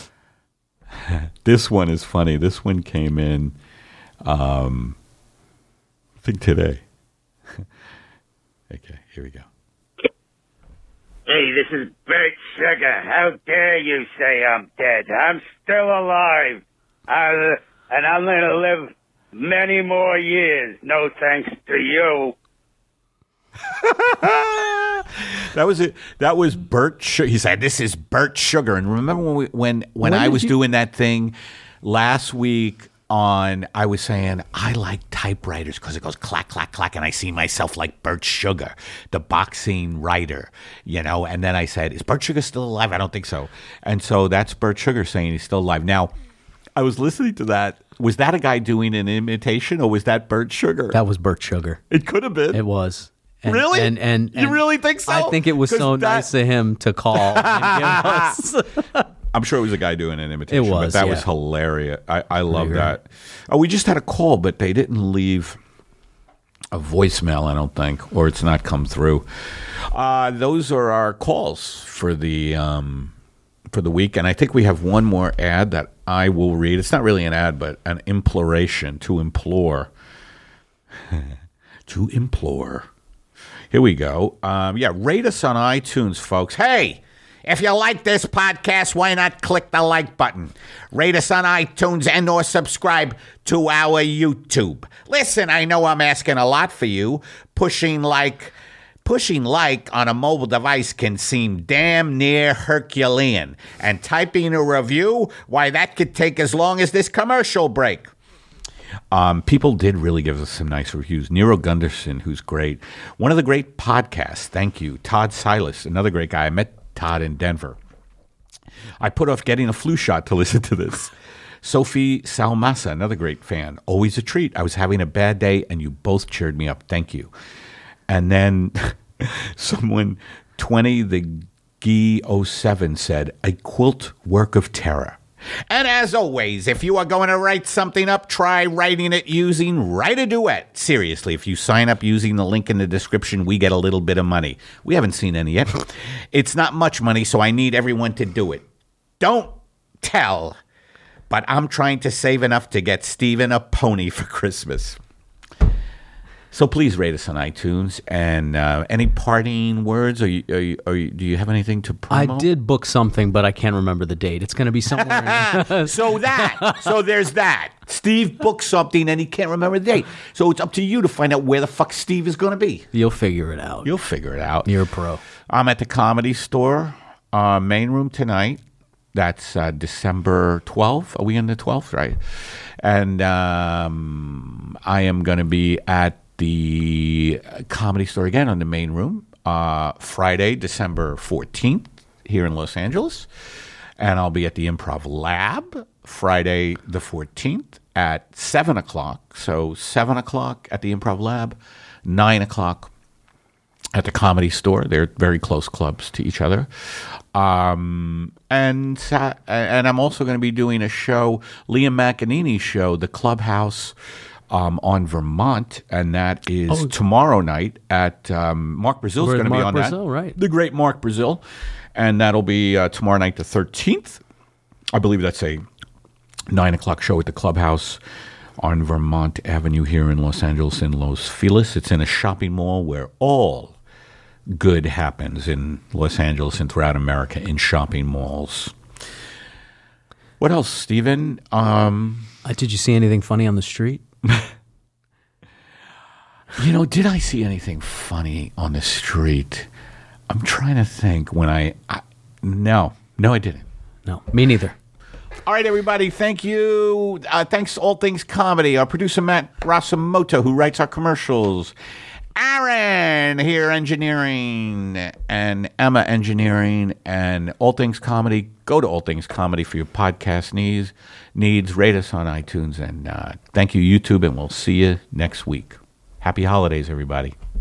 This one is funny. This one came in, um, I think today. Okay, here we go. Hey, this is Bert Sugar. How dare you say I'm dead? I'm still alive. I, and I'm going to live many more years. No thanks to you. That was it. That was Bert Sugar. He said, "This is Bert Sugar." And remember when we, when when, When I did was you- doing that thing last week on, I was saying I like typewriters because it goes clack clack clack, and I see myself like Bert Sugar, the boxing writer, you know. And then I said, "Is Bert Sugar still alive?" I don't think so. And so that's Bert Sugar saying he's still alive. Now, I was listening to that. Was that a guy doing an imitation, or was that Bert Sugar? That was Bert Sugar. It could have been. It was. And, Really? And, and, You and really think so? I think it was 'Cause so that- nice of him to call and give us. I'm sure it was a guy doing an imitation. It was, but that yeah. was hilarious. I, I love agree. that. Oh, we just had a call, but they didn't leave a voicemail, I don't think, or it's not come through. Uh, those are our calls for the um, for the week, and I think we have one more ad that I will read. It's not really an ad, but an imploration to implore. to implore. Here we go. Um, yeah, rate us on iTunes, folks. Hey, if you like this podcast, why not click the like button? Rate us on iTunes and or subscribe to our YouTube. Listen, I know I'm asking a lot for you. Pushing like pushing like on a mobile device can seem damn near Herculean. And typing a review, why, that could take as long as this commercial break. Um, people did really give us some nice reviews. Nero Gunderson, who's great. One of the great podcasts. Thank you. Todd Silas, another great guy. I met Todd in Denver. I put off getting a flu shot to listen to this. Sophie Salmasa, another great fan. Always a treat. I was having a bad day, and you both cheered me up. Thank you. And then someone, twenty the G oh seven, said, a quilt work of terror. And as always, if you are going to write something up, try writing it using Write a Duet. Seriously, if you sign up using the link in the description, we get a little bit of money. We haven't seen any yet. It's not much money, so I need everyone to do it. Don't tell, but I'm trying to save enough to get Steven a pony for Christmas. So please rate us on iTunes. And uh, any parting words? Are you, are you, are you, do you have anything to I promote? did book something, but I can't remember the date. It's going to be somewhere. in- So that, so there's that. Steve booked something and he can't remember the date. So it's up to you to find out where the fuck Steve is going to be. You'll figure it out. You'll figure it out. You're a pro. I'm at the Comedy Store, uh, main room tonight. That's uh, December twelfth. Are we on the twelfth? Right. And um, I am going to be at the Comedy Store again on the main room uh, Friday, December fourteenth here in Los Angeles. And I'll be at the Improv Lab Friday the fourteenth at seven o'clock. So seven o'clock at the Improv Lab, nine o'clock at the Comedy Store. They're very close clubs to each other. Um, and uh, and I'm also going to be doing a show, Liam McEnany's show, The Clubhouse, um, on Vermont, and that is Oh. tomorrow night at um, Mark Brazil's Where going to be Mark on Brazil, that. right. The great Mark Brazil. And that'll be uh, tomorrow night, the thirteenth. I believe that's a nine o'clock show at the Clubhouse on Vermont Avenue here in Los Angeles in Los Feliz. It's in a shopping mall where all good happens in Los Angeles and throughout America in shopping malls. What else, Stephen? Um, Uh, did you see anything funny on the street? you know, did I see anything funny on the street? I'm trying to think when I, I no, no, I didn't. No, me neither. All right, everybody. Thank you. Uh, thanks to All Things Comedy. Our producer, Matt Rasamoto, who writes our commercials. Aaron here, engineering, and Emma, engineering, and All Things Comedy. Go to All Things Comedy for your podcast needs. Needs. Rate us on iTunes. And uh, thank you, YouTube, and we'll see you next week. Happy holidays, everybody.